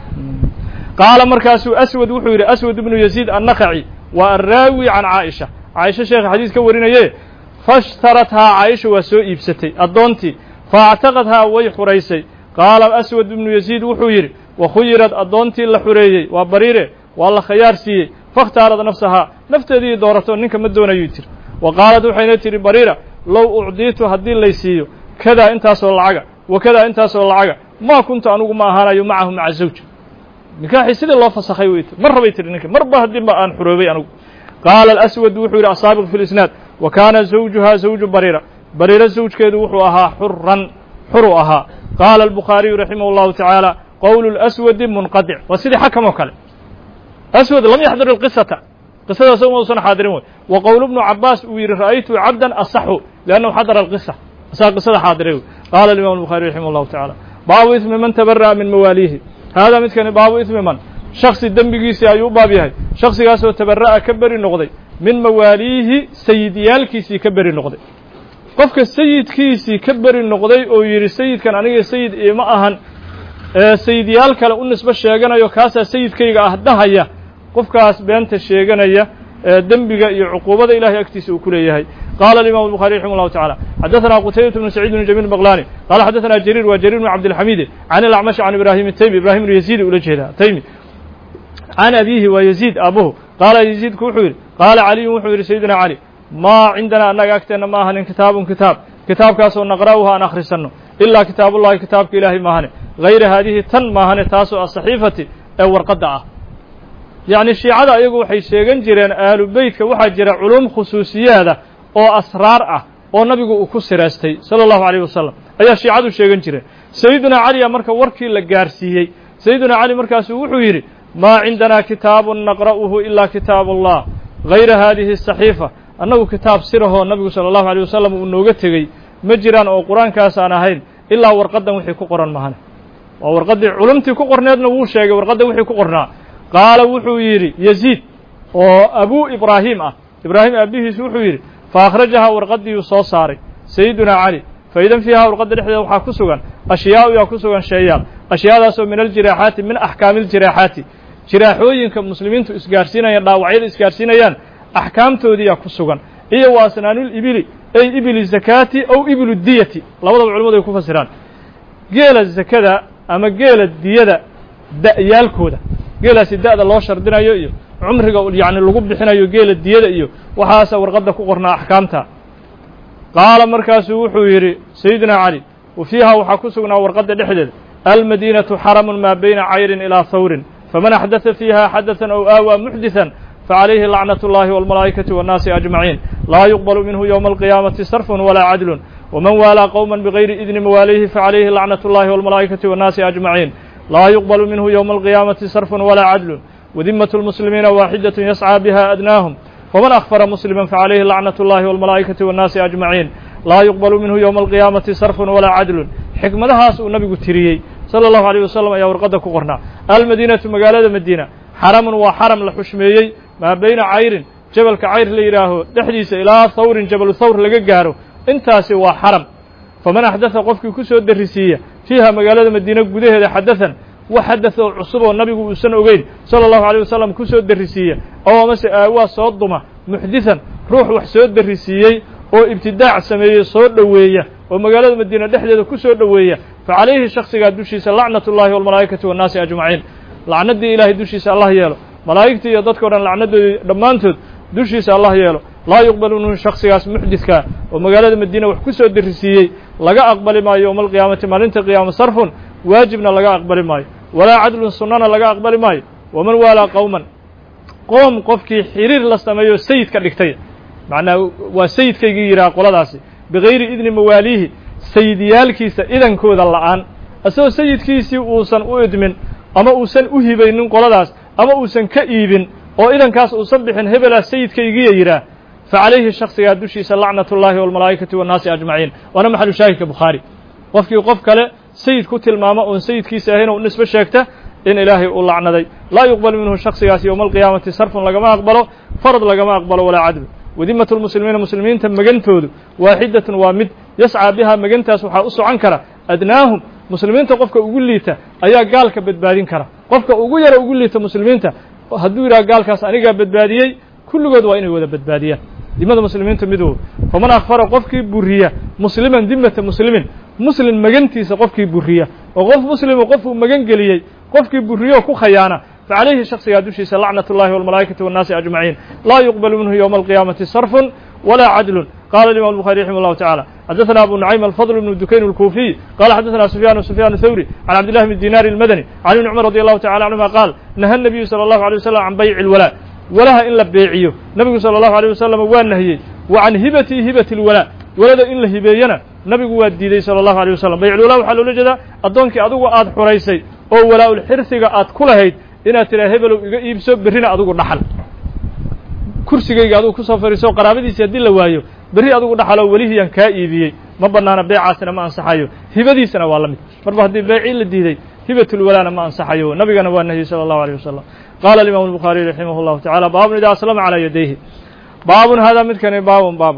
Speaker 1: qaala markaasuu aswad wuxuu yidhi aswad ibnu yaziid annakaci waa araawi can caaisha caaisha sheekha xadiis ka warinaye faashtarathaa caaisha waa soo iibsatay addoontii faactaqadhaa way xuraysay qaala aswad ibnu yaziid wuxuu yidhi wakhuyirad addoontii la xureeyey waa bariire waa la khayaar siiyey fakhtaarad nafsahaa nafteedii doorato ninka ma doonayuu tiri wa qaalad waxayna tidhi bariira low ucdiitu haddii lay siiyo kadaa intaasoo lacaga wa kadaa intaasoo lacaga maa kuntu anugu ma ahaanayo macahu maca zawja nikaaxii sidii loo fasakhay way mar rabay tiri ninka marba haddiiba aan xuroobay anugu qaala alaswad wuxuu yidhi asaabiq fi lisnaad wa kaana zawjuhaa zawju bariira bariira zawjkeedu wuxuu ahaa xuran xuru ahaa qaala albukhaariyu raximah اllahu tacaala qowlu اlaswadi munqadic waa sidii xakam oo kale aswad lam yaxdur ilqisata qisada isaga ma usan xaadirin wey wa qowl ibnu cabaas uu yidhi ra'aytu cabdan asaxu liannahu xadara alqisa asaa qisada xaadiray wey qaala alimam الbukhari raximah اllahu tacaala baabu ismi man tabara'a min mawaaliihi haadaa midkani baabu ismi man shaksi dembigiisii ayuu u baab yahay shaksigaasoo tabara'a ka beri noqday min mawaaliihi sayidyaalkiisii ka beri noqday qofka sayidkiisii ka beri noqday oo yidhi sayidkan aniga sayid iima ahan sayidyaal kale u nisbo sheeganayo kaasaa sayidkayga ah dhahaya qofkaas beenta sheeganaya dembiga iyo cuquubada ilahay agtiisa uu ku leeyahay qaala alimam الbuخarي raximah الlahu taعalى xadaثna qutaybaة bnu saciid bn jamil baqlani qala xadaثna jariir wa jariir bn cabdilxamidi can alacmash can ibrahim الtaymi ibrahim bnu yaziid ula jeedaa taymi can abihi waa yaziid abuhu qaala yaziidku wuxuu yidhi qaala caliyun wuxuu yidhi sayidina cali maa cindana annaga agteenna ma ahanin kitaabun kitaabkaasoo naqra'uha aan akhrisanno ilaa kitaabullahi kitaabka ilaahay maahane hayra haadihi tan maahane taasoo asaxiifati ee warqadda ah yacni shiicada ayagu waxay sheegan jireen aalu beytka waxaa jira culuum khusuusiyaada oo asraar ah oo nabigu uu ku siraastay sala allahu calayh wasalam ayaa shiicadu sheegan jireen sayidunaa caliya marka warkii la gaarsiiyey sayidunaa cali markaasuu wuxuu yidhi maa cindanaa kitaabun naqra'uhu ilaa kitaabu allah hayra haadihi asaxiifa annagu kitaab sirahoo nabigu sala allahu alيyh wasalam uu nooga tegey ma jiraan oo qur-aankaas aan ahayn ilaa warqaddan wixii ku qoran mahane waa warqaddii culumtii ku qorneedna wuu sheegay warqadda wixii ku qornaa qaala wuxuu yidhi yaziid oo abuu ibraahim ah ibraahim aabihiis wuxuu yidhi fa akhrajahaa warqaddiiyuu soo saaray sayidunaa cali fa idan fiihaa warqadda dhexdeeda waxaa ku sugan ashyaau yaa ku sugan sheeyaal ashyaadaasoo min aljiraaxaati min axkaami aljiraaxaati jiraaxooyinka muslimiintu isgaarsiinayaan dhaawacyada isgaarsiinayaan axkaamtoodiyaa ku sugan iyo wa asnaanulibili ay ibili zakaati ow ibilu diyati labadaba culamadu ay ku fasiraan geela zakada ama geela diyada da'yaalkooda geelaasi da'da loo shardinayo iyo cumriga yacni lagu bixinayo geela diyada iyo waxaasa warqadda ku qornaa axkaamta qaala markaasuu wuxuu yidhi sayidina cali wa fiiha waxaa ku sugnaa warqadda dhexdeeda almadiinatu xaramun maa bayna cayrin ilaa hawrin faman axdatha fiiha xadathan ow aawaa muxdithan فعليه لعنة الله والملائكة والناس أجمعين لا يقبل منه يوم القيامة صرف ولا عدل ومن والى قوما بغير إذن مواليه فعليه لعنة الله والملائكة والناس أجمعين لا يقبل منه يوم القيامة صرف ولا عدل وذمة المسلمين واحدة يسعى بها أدناهم ومن أخفر مسلما فعليه لعنة الله والملائكة والناس أجمعين لا يقبل منه يوم القيامة صرف ولا عدل حكمتها النبي تريي صلى الله عليه وسلم يا ورقدك قرنا المدينة مقالة مدينة حرم وحرم لحشميي maa bayna cayrin jabalka cayr la yidhaaho dhexdiisa ilaa thawrin jabalu thawr laga gaaro intaasi waa xaram faman axdatha qofkii ku soo darisiiya fiiha magaalada madiine gudaheeda xadathan wax xadath oo cusub oo nabigu uusan ogeyn sala allahu alayh wasalam ku soo darisiiya oo amase aawaa soo duma muxdihan ruux wax soo darisiiyey oo ibtidaac sameeyey soo dhoweeya oo magaalada madiine dhexdeeda ku soo dhoweeya fa calayhi shaksigaa dushiisa lacnatu llahi walmalaa'ikati wannaasi ajmaciin lacnaddii ilaahay dushiisa allah yeelo malaa'igtii iyo dadkao dhan lacnadoodii dhammaantood dushiisa allah yeelo laa yuqbalu minhu shaksigaas muxdidkaa oo magaalada madiine wax ku soo darisiiyey laga aqbali maayo yowma alqiyaamati maalinta qiyaama sarfun waajibna laga aqbali maayo walaa cadlun sunnana laga aqbali maayo waman waalaa qowman qoom qofkii xiriir la sameeyo sayid ka dhigtay macnaa waa sayidkaygii yidhaha qoladaasi bigayri idni mawaaliihi sayidyaalkiisa idankooda la'aan isagoo sayidkiisii uusan u idmin ama uusan u hibaynin qoladaas ama uusan ka iibin oo idankaas uusan bixin hebelaa sayidkaygiiya yidhaah fa calayhi shaksigaa dushiisa lacnatu llahi walmalaa'ikati wannaasi ajmaciin waana maxalu shaahidka bukhaari qofkii qof kale sayid ku tilmaamo oon sayidkiisa ahayn oo u nisbe sheegta in ilaahay uu lacnaday laa yuqbal minhu shaksigaas yowma alqiyaamati sarfun lagama aqbalo farad lagama aqbalo walaa cadl wadimatu lmuslimiina muslimiinta magantoodu waaxidatun waa mid yascaa bihaa magantaas waxaa u socon kara adnaahum muslimiinta qofka ugu liita ayaa gaalka badbaadin kara qofka ugu yara ugu liita muslimiinta hadduu yidhaha gaalkaas anigaa badbaadiyey kulligood waa inay wada badbaadiyaan dimada muslimiinta midooda faman akfara qofkii buriya musliman dimata muslimin muslim magantiisa qofkii buriya oo qof muslima qofuu magan geliyey qofkii buriyo ku khayaana fa calayhi shaksigaa dushiisa lacnatu llahi walmalaa'ikati wannaasi ajmaciin laa yuqbalu minhu yowma alqiyaamati sarfun walaa cadlun qala imam الbuخarي raximah الlahu taعalى xadaثna abu nuعaym alfضل بن dukayn الkufiy qala xadaثna sufyan thawri can cabd لlah bn dinar الmadnي can ibni cmar radي allahu taعala canهuma qaal naha الnabiyu salى الlahu عalيه wasalam can bayci اlwalaa walaha in la beeciyo nabigu salى الlahu عalيه wasalam waa nahiyey wa can hibati hibati اlwalaa walada in la hibeeyana nabigu waa diiday salى الlahu عalيه wasalam bayculwalaa waxaa loola jeedaa addoonkii adigu aad xuraysay oo walaa-ulxirsiga aad ku lahayd inaad tidhaha hebelow iga iibso berrina adigu dhaxal kursigayga adigu kusoo fariiso qaraabadiisii haddii la waayo berri adigu dhaxaloo welihiyaan kaa iibiyey ma bannaana beecaasina ma ansaxayo hibadiisana waa la mid marba haddii beecii la diiday hibatulwalaana ma ansaxayo nabigana waa nahiyey sala allahu alayh wasalam qaala alimaamu albukhaariy raximah llahu tacala baabun idaa aslama calaa yadayhi baabun haadaa midkani baabun baab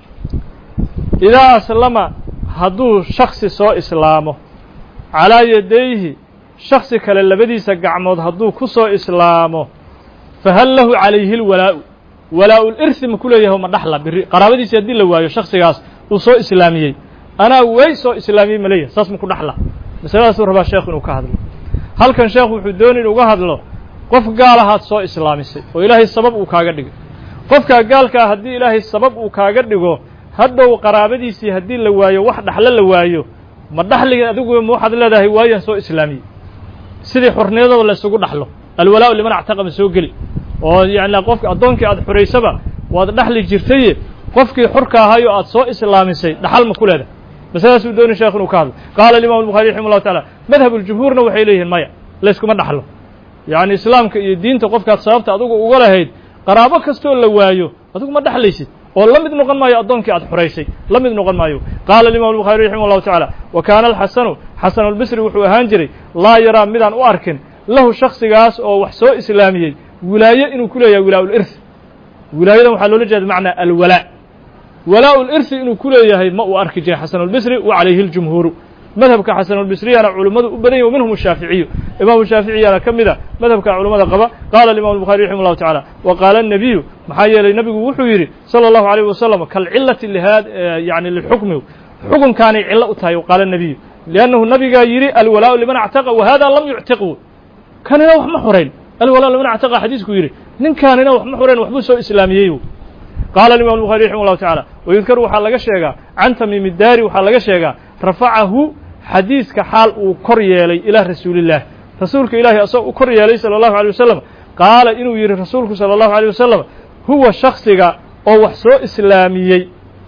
Speaker 1: idaa aslama hadduu shaksi soo islaamo calaa yadayhi shaksi kale labadiisa gacmood hadduu ku soo islaamo fahal lahu calayhi lwalaa'u walaa-ulirhi ma ku leeyahay ma dhaxla biri qaraabadiisii haddii la waayo shaksigaas uu soo islaamiyey anaa way soo islaamiyey ma leeyahay saas ma ku dhaxla masaladaasuu rabaa sheekhu inuu ka hadlo halkan sheekhu wuxuu doonay inuuga hadlo qof gaalahaad soo islaamisay oo ilaahay sabab uu kaaga dhigay qofkaa gaalkaa haddii ilaahay sabab uu kaaga dhigo hadhow qaraabadiisii haddii la waayo wax dhaxlo la waayo ma dhaxliga adigu ma waxaad leedahay waayaan soo islaamiyey sidii xorniyadooda la isugu dhaxlo alwalaa'u liman actaqama soo geli oo yacni qofka addoonkii aad xoraysaba waad dhaxli jirtaye qofkii xorka ahayo aad soo islaamisay dhaxal ma ku leedahay masaladaasuu doonay sheekh inuu ka hadlo qaala alimamu albukhari raximah llahu taعala madhab uljumhuurna waxay leeyihiin maya layskuma dhaxlo yacni islaamka iyo diinta qofkaad sababta adigu uga lahayd qaraabo kastoo la waayo adigu ma dhaxlaysid oo la mid noqon maayo addoonkii aad xoraysay la mid noqon maayo qaala alimamu albukhari raximah llahu taعala wa kaana alxasanu xasan albisri wuxuu ahaan jiray laa yaraa midaan u arkin lahu shaksigaas oo wax soo islaamiyey wilaaye inuu ku leeyahay walaa-ulirhi wilaayadan waxaa loola jeeda macnaa alwalaa walaa-ulirhi inuu ku leeyahay ma uu arki jiray xasanulbisri wa calayhi اljumhuuru madhabka xasanulbisriyana culimmadu u badan yahy wa minhum ashaaficiyu imaamu shaaficiyana ka mida madhabka culimmada qaba qaala alimamu albukhari raximah llahu taعala wa qaala الnabiyu maxaa yeelay nebigu wuxuu yidhi salى الlahu عalيه wasalam kalcilati yani lixukmi xukunkaanay cillo u tahay qaala الnabiyu liannahu nabigaa yidhi alwalaau liman actaqa wahada lam yuctiqu kanina wax ma xorayn alwalaa liman actaqa xadiisku yidhi ninkaanina wax ma xorayn waxbuu soo islaamiyey qaala alimam albukhari raximah llahu taعala wayudkaru waxaa laga sheegaa can tamiimi daari waxaa laga sheegaa rafacahu xadiiska xaal uu kor yeelay ilaa rasuulillaah rasuulka ilaahay asagoo u kor yeelay salى الlahu عalيه wasalam qaala inuu yidhi rasuulku salى الlahu عalيه wasalam huwa shaksiga oo wax soo islaamiyey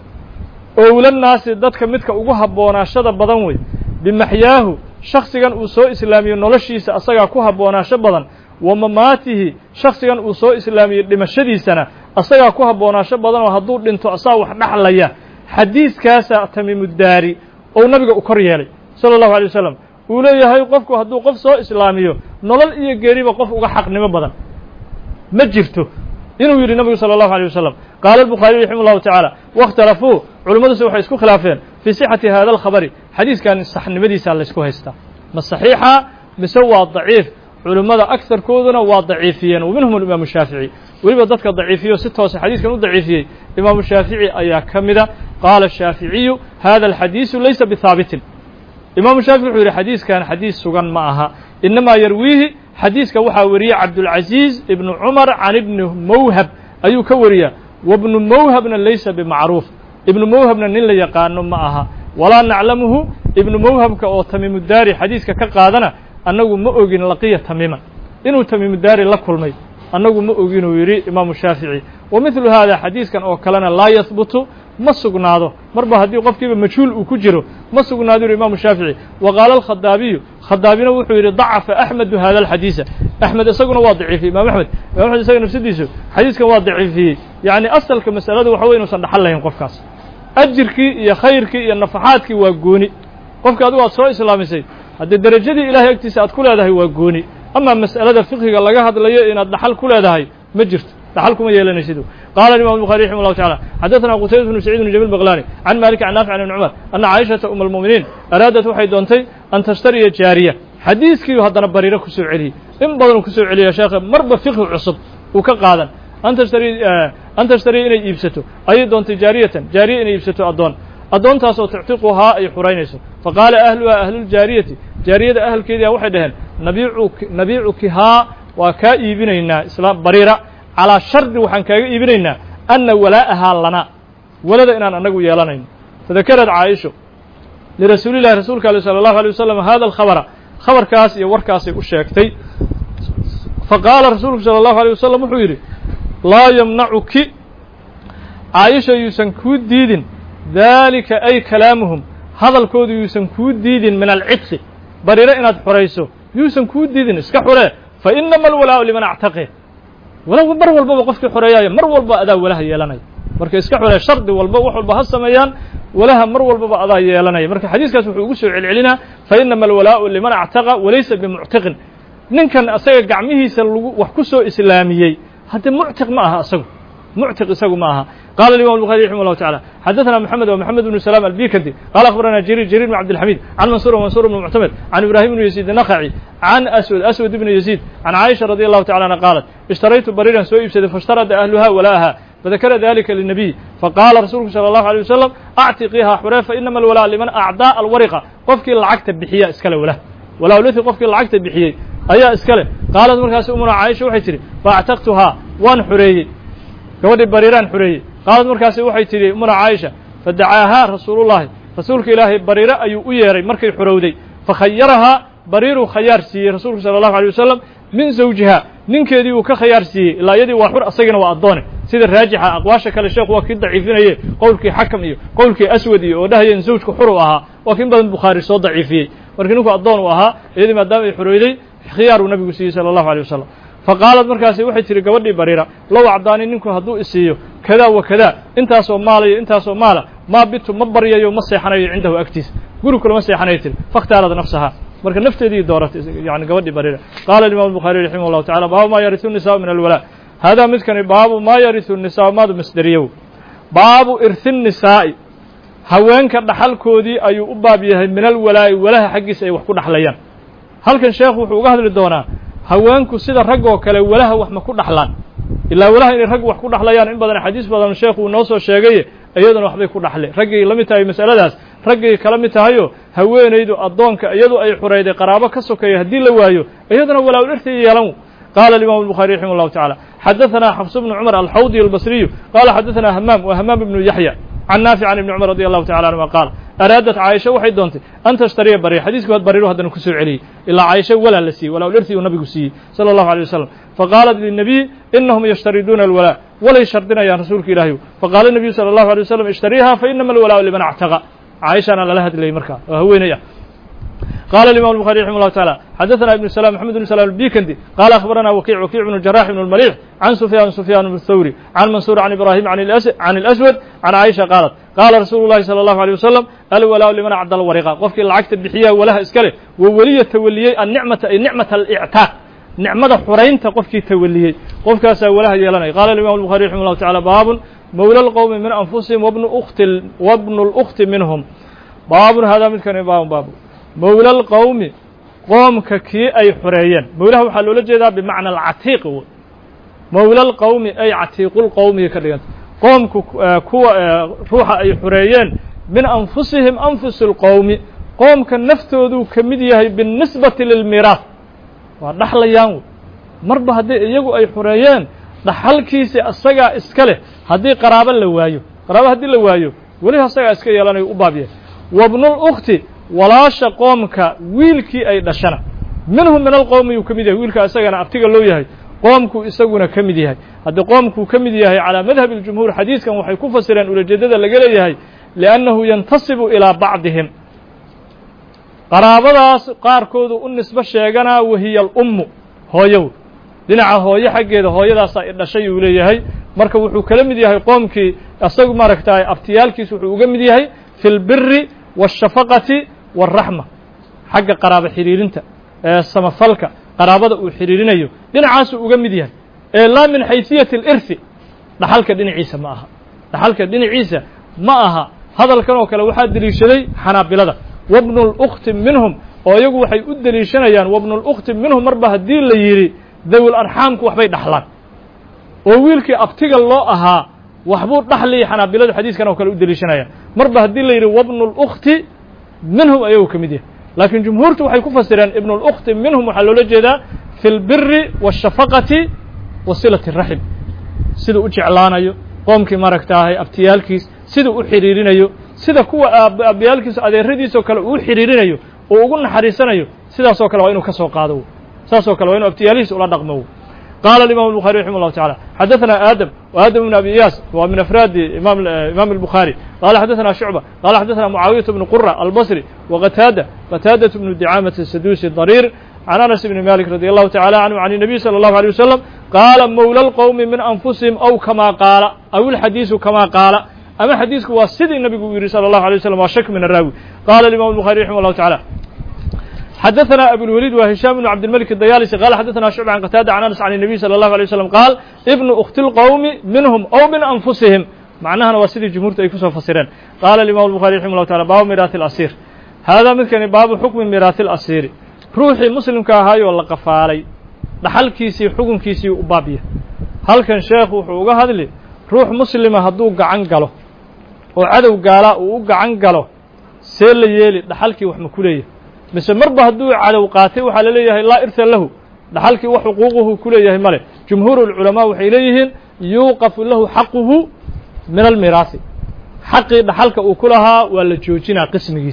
Speaker 1: owlannaasi dadka midka ugu habboonaashada badan wey bimaxyaahu shaksigan uu soo islaamiyo noloshiisa asagaa ku habboonaasho badan wa mamaatihi shaksigan uu soo islaamiyey dhimashadiisana asagaa ku habboonaasho badan oo hadduu dhinto asaa wax dhaxlaya xadiiskaasa tamiimudaari ou nabiga u kor yeelay salى الlahu عalيه wasalam uu leeyahay qofku hadduu qof soo islaamiyo nolol iyo geeriba qof uga xaqnimo badan ma jirto inuu yidhi nabigu salى الlahu عalيه wasalam qaala الbukhaariي raximah الlahu taعaalى waاkhtalafuu culimmaduse waxay isku khilaafeen fii sixati hada اlkhabari xadiiskan saxnimadiisa laysku haystaa ma صaxiixa mise waa daciif culimmada akarkooduna waa daciifiyeen wa minhum imaamu shaafiعي weliba dadka daciifiyo si toose xadiiskan u daciifiyey imaamu shaafiعي ayaa ka mida qaala الshaafiعiyu hada الxadiiثu laysa bihaabitin imaamu shaafiعي wuxuu yidhi xadiiskan xadiis sugan ma aha inamaa yarwiihi xadiiska waxaa wariyey cabdulcaziiz ibnu cumar can ibni mawhab ayuu ka wariyaa wabnu mawhabna laysa bimacruuf ibnu mawhabna nin la yaqaano ma aha walaa naclamuhu ibnu mawhabka oo tamiimudaari xadiiska ka qaadana annagu ma ogin laqiya tamiima inuu tamiimudaari la kulmay annagu ma oginuu yidhi imaamu shaafiعي wa midlu hada xadiiskan oo kalena laa yahbutu ma sugnaado marba haddii qofkiiba majhuul uu ku jiro ma sugnaado yuri imaamu shaafiعي wa qaala alkhadaabiyu khadaabina wuxuu yidhi dacafa axmedu hada alxadiisa axmed isaguna waa daciifiyey imam axmed isaga nafsadiisu xadiiskan waa daciifiyey yacni asalka masalada waxa wey inuusan dhaxal lahayn qofkaas ajirkii iyo khayrkii iyo nafaxaadkii waa gooni qofka adigu aad soo islaamisay haddii derajadii ilahay agtiisa aad ku leedahay waa gooni ama mas'alada fiqhiga laga hadlayo inaad dhaxal ku leedahay ma jirto dhaxal kuma yeelanaysid qaala imam الbuخarي raximah الlahu taعalى xadaثna qutayba bnu saciid bn jamil baqlani can malik can naafic can ibn cumar ana caaishata um اlmu'miniin araadat waxay doontay an tashtariya jaariya xadiiskii haddana bariiro ku soo celiyey in badanuu ku soo celiya sheekhe marba fiqhi cusub uu ka qaadan an tashtariya inay iibsato ayay doontay jaariyatan jaariya inay iibsato addoontaasoo tuctiquhaa ay xuraynayso faqaala ahluhaa ahluljaariyati jaariyada ahalkeedia waxay dhaheen nabiicukihaa waa kaa iibinaynaa islaam bariira calaa shardi waxaan kaaga iibinaynaa anna walaa'ahaa lana walada inaan annagu yeelanayno fadakarad caaisho lirasuuli llahi rasuulka ale salى الlahu alيه wasalam hada alkhabara khabarkaas iyo warkaasay u sheegtay faqaala rasuulku salى الlahu alيه wasalam wuxuu yidhi laa yamnacuki caaisha yuusan kuu diidin dalika ay kalaamuhum hadalkoodu yuusan kuu diidin min alcidqi bariiro inaad xorayso yuusan kuu diidin iska xuree fa inama alwalaa'u liman actaqi walaw mar walbaba qofkii xoreeyaayo mar walba adaa walaha yeelanaya marka iska xoree shardi walba wax walba ha sameeyaan walaha mar walbaba adaa yeelanaya marka xadiiskaas wuxuu ugu soo celcelinaa fa inama alwalaa'u liman actaqa walaysa bimuctiqin ninkan asaga gacmihiisa lagu wax ku soo islaamiyey haddii muctiq ma aha asagu muctiq isagu ma aha qala الimam الbuخarي raximah الlahu taعalى xadaثna mحamed wa mحamed bn سلام albikandi qala akhbarana jrيr bn cabdالxamid can mansur mansur bn muctamed can ibrahim bn yaزيid الnakhaci can aswad bn yaزيid can caaisha radي الlahu taعala anha qaalat ishtaraytu bariiran soo iibsaday faاshtarada ahluha wala'aha fadakara dalika lلnabiy faqaala rasuulku salى الlahu عalيه wasalam actiqiha xuree fainama alwalaa liman acdaa alwariqa qofkii lacagta bixiya iskale walah walaalthi qofkii lacagta bixiyey ayaa iskale qaalat markaasi umuna caaisha waxay tihi faactaqtuhaa waan xoreeyey gabadhii bariiraan xoreeyey qaalad markaasi waxay tidhi umuna caaisha fadacaahaa rasuulullahi rasuulka ilaahay bariiro ayuu u yeeray markay xorowday fakhayarahaa bariiruu khayaar siiyey rasuulku sala allahu alay wasalam min zawjiha ninkeedii uu ka khayaar siiyey ilaa iyadii waa xur asagina waa addoone sida raajixa aqwaasha kale sheekhu waa kii daciifinaye qowlkii xakam iyo qowlkii aswad iyo oo dhahayeen zawjku xur u ahaa waa kin badan bukhaari soo daciifiyey markii ninku addoon u ahaa iyadii maadaama ay xorowday khiyaaruu nabigu siiyey sala allahu alay wasalam faqaalad markaasi waxay tihi gabadhii bariira low acdaani ninku hadduu isiiyo kadaa wa kadaa intaasoo maalayo intaasoo maala maa bitu ma baryayo ma seexanayo cindahu agtiisa guri kulama seexanayo tiri fakhtaarad nafsahaa marka nafteedii dooratay yani gabadhii bariira qaala imam الbuخaariي raximah الlahu taعala baabu maa yariثu الnisaءu min alwalaa haadaa midkani baabu maa yariثu الnisaءu maadu masderiyow baabu irhi الnisaa'i haweenka dhaxalkoodii ayuu u baab yahay min alwalaa'i walaha xaggiisa ay wax ku dhaxlayaan halkan sheekhu wuxuu uga hadli doonaa haweenku sida rag oo kale walaha wax ma ku dhaxlaan ilaa walaha inay rag wax ku dhaxlayaan in badan xadiis badan sheekhu uu noo soo sheegaye iyaduna waxbay ku dhaxle raggay la mid tahay masaladaas raggay kala mid tahayo haweenaydu addoonka iyadu ay xurayday qaraabo ka sokeeya haddii la waayo iyaduna walaa irti yeelan qaala الimam الbuخaري raximah الlahu taعalى xadaثna xafs bn cmr alxawdi albasriyu qala xadaثna hamaam wa hamaam ibnu yaxya can naafic can ibni cumar radi allahu tacala anhuma qaal araadat caaisha waxay doontay an tashtariya bariir xadiiskii waad bariiru haddana ku soo celiyey ilaa caaisha walaa la siiyey walaa irti uu nabigu siiyey salى الlahu عalيه wasalam faqaalat lلnabiy inahum yashtariduuna alwalaa walay shardinayaan rasuulka ilaahiy faqaala الnabiyu salى الlahu عalيه wasalam ishtariiha fainama alwalaau liman actaqa caaishana lala hadlayay markaa oo haweenay ah قال الإمام البخاري رحمه الله تعالى حدثنا ابن سلام محمد بن سلام البيكندي قال أخبرنا وكيع بن الجراح بن المليح عن سفيان بن الثوري عن منصور عن إبراهيم عن الأسود عن عائشة قالت قال رسول الله صلى الله عليه وسلم الولاء لمن أعدى الورقة قفك العقد بحية ولها إسكاله وولية توليي النعمة الإعتاق nicmada xuraynta qofkii tawaliyey qofkaasaa walaha yeelanaya qaala imam الbuخarي raximah الlahu taعalى baabun mawla الqowmi min anfusihim wabnu اlأkhti minhum baabun hada midkani baabu mawla الqowmi qoomka kii ay xoreeyeen mawlaha waxaa loola jeedaa bimacna alcatiiq mawla الqowmi ay catiiqulqowmiga ka dhiganta qoomku kuwa ruuxa ay xoreeyeen min anfusihim anfusi اlqowmi qoomka naftooduu ka mid yahay biالnisbati lilmiiraas waa dhaxlayaan marba haddii iyagu ay xoreeyeen dhaxalkiisi asagaa iska leh haddii qaraabo la waayo qaraabo haddii la waayo weli asagaa iska yeelanayo u baab yahay wabnulأkhti walaasha qoomka wiilkii ay dhashana minhum min alqowmi yuu ka mid yahay wiilka isagana abtiga loo yahay qoomku isaguna ka mid yahay haddii qoomkuu ka mid yahay calىa madhabi اljumhuur xadiidkan waxay ku fasireen ulajeedada laga leeyahay liأnnahu yantasibu ilىa bacdihim qaraabadaas qaarkoodu u nisbo sheeganaa wahiya alummu hooyow dhinaca hooyo xaggeeda hooyadaasaa i dhashay uu leeyahay marka wuxuu kala mid yahay qoomkii isagu maaragtay abtiyaalkiis wuxuu uga mid yahay fi اlbiri waالshafaqati waالraxma xagga qaraabo xiriirinta ee samafalka qaraabada uu xiriirinayo dhinacaasuu uga mid yahay ee laa min xayثiyati اlirhi dhaxalka dhinaciisa ma aha dhaxalka dhinaciisa ma aha hadalkan oo kale waxaa deliishaday xanaabilada wabnu اlأkhti minhum oo iyagu waxay u deliishanayaan wabnu اlأkhti minhum marba haddii la yidhi dawil arxaamku waxbay dhaxlaan oo wiilkii abtiga loo ahaa waxbuu dhaxliya xanaabiladu xadiiskan oo kale u deliishanayaan marba haddii la yidhi wabnu اlأkhti minhum ayagu ka mid yahay laakiin jumhuurtu waxay ku fasireen ibnu اlأkhti minhum waxaa loola jeedaa fi اlbiri waالshafaqati wa silati الraxim siduu u jeclaanayo qoomkii maaragtaahay abtiyaalkiis siduu u xiriirinayo sida kuwa aabbayaalkiisa adeeradiisoo kale uu xiriirinayo oo ugu naxariisanayo sidaasoo kale waa inuu ka soo qaado saasoo kale waa inuu abtiyaalihiisa ula dhaqmo qaala الimam الbuخarي raximah الlahu taعalى xadaثna aadam وaadam بn abi iyaas waa min afraadi imam الbuخarي qala xadaثna shucba qala xadaثna mucaawiyaة bn qura albصri qataadaة bn dicamaة الsadusi ضariir can anas bn malik radي الlahu taعalى canhu can الnabiy slى الlahu عalيه wasalam qaala mawla اlqowmi min anfusihim aw kama qaala aw ilxadiiثu kama qaala ama xadiisku waa sidii nabigu uu yidhi salى الlahu عalيه waslم waa shak min الraawi qala الimam الbuخarي raximah الlahu taعalى xadaثna abulwaliid wa hishaam bn cabdilmalik الdayaalisi qala xadaثna shucba can qataada can anas can الnabiy salى الlahu عalيه waslم qaal ibnu ukhti اlqowmi minhum aw min anfusihim macnahana waa sidii jumhuurtu ay kusoo fasireen qala الimam الbuخarي raximah الlahu taعalى baabu miraaثi اlasiir haadaa midkani baabu xukmi miraaثi اlasiiri ruuxii muslimka ahaayoo la qafaalay dhaxalkiisii xukunkiisii u baabya halkan sheekhu wuxuu uga hadli ruux muslima hadduu gacan galo oo cadow gaalaa uu u gacan galo see la yeeli dhaxalkii wax ma ku leeyahay mise marba hadduu cadow qaatay waxaa la leeyahay laa irha lahu dhaxalkii wax xuquuquhu ku leeyahay male jumhuur ulculamaa waxay leeyihiin yuuqafu lahu xaquhu min almiraahi xaqii dhaxalka uu ku lahaa waa la joojinaa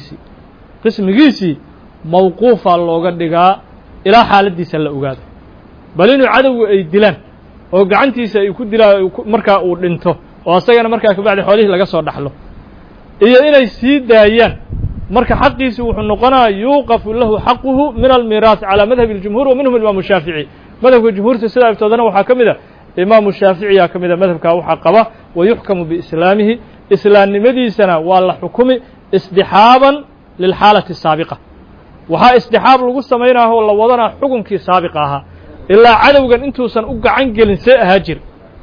Speaker 1: qismigiisii mawquufaa looga dhigaa ilaa xaaladdiisa la ogaado bal inuu cadowgu ay dilaan oo gacantiisa ay ku dilaan markaa uu dhinto oo asagana markaa kabacdi xoolihii laga soo dhaxlo iyo inay sii daayaan marka xaqiisi wuxuu noqonaa yuuqafu lahu xaquhu min almiraaث calى madhabi اljumhuur wa minhum imaamu shaafiعي madhabka jumhuurta sidaa iftoodana waxaa ka mid a imaamu shaaficiyaa ka mida madhabkaa waxaa qaba wayuxkamu biislaamihi islaamnimadiisana waa la xukumi isdixaaban lilxaalati الsaabiqa waxaa isdixaab lagu samaynaa oo la wadanaa xukunkii saabiqa ahaa ilaa cadowgan intuusan u gacan gelin see ahaa jir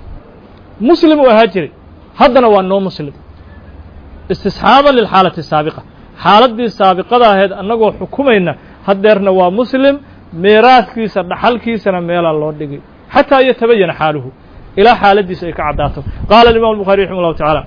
Speaker 1: muslim uu ahaa jiray haddana waa noo muslim istisxaaban lilxaalati الsaabiqa xaaladdii saabiqada ahayd annagoo xukumayna haddeerna waa muslim miiraaskiisa dhaxalkiisana meelaa loo dhigay xataa yatabayana xaaluhu ilaa xaaladdiisa ay ka caddaato qaala imam الbuخarي raximah الlahu taعalى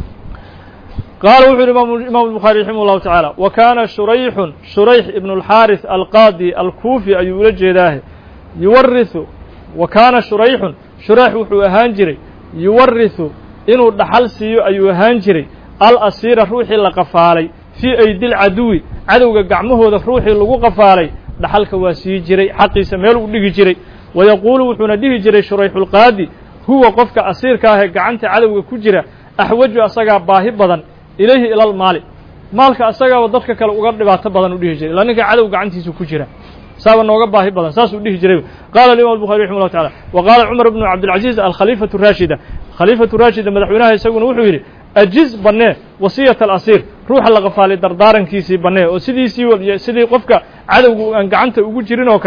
Speaker 1: qaala wuxuu yihi imam الbuخarي raximah الlahu taعalى wa kaana shurayx ibn الxaariث alqaadi alkuufi ayuu ula jeedaahe yuwariثu wa kaana shurayxun shurayx wuxuu ahaan jiray yuwariثu inuu dhaxal siiyo ayuu ahaan jiray alasiira ruuxii la qafaalay fii aydi lcaduwi cadowga gacmahooda ruuxii lagu qafaalay dhaxalka waa sii jiray xaqiisa meel uu dhigi jiray wayaquulu wuxuuna dhihi jiray shurayxulqaadi huwa qofka asiirka ahee gacanta cadowga ku jira axwaju asagaa baahi badan ilayhi ila almaali maalka asagaaba dadka kale uga dhibaato badan u dhihi jiray ilaa ninka cadow gacantiisa ku jira saaba nooga baahi badan saasuu dhihi jiray qaala imam الbuخarي raximah الlahu taعalى wa qaala cumar bnu cabdilcaziiz alkhaliifaةu raashida khaliifatu raashida madaxweynaha isaguna wuxuu yidhi ajiz bannee wasiyata alasiir ruuxa la qafaalay dardaarankiisii bannee oo sidii qofka cadowgu aan gacanta ugu jirin oo kale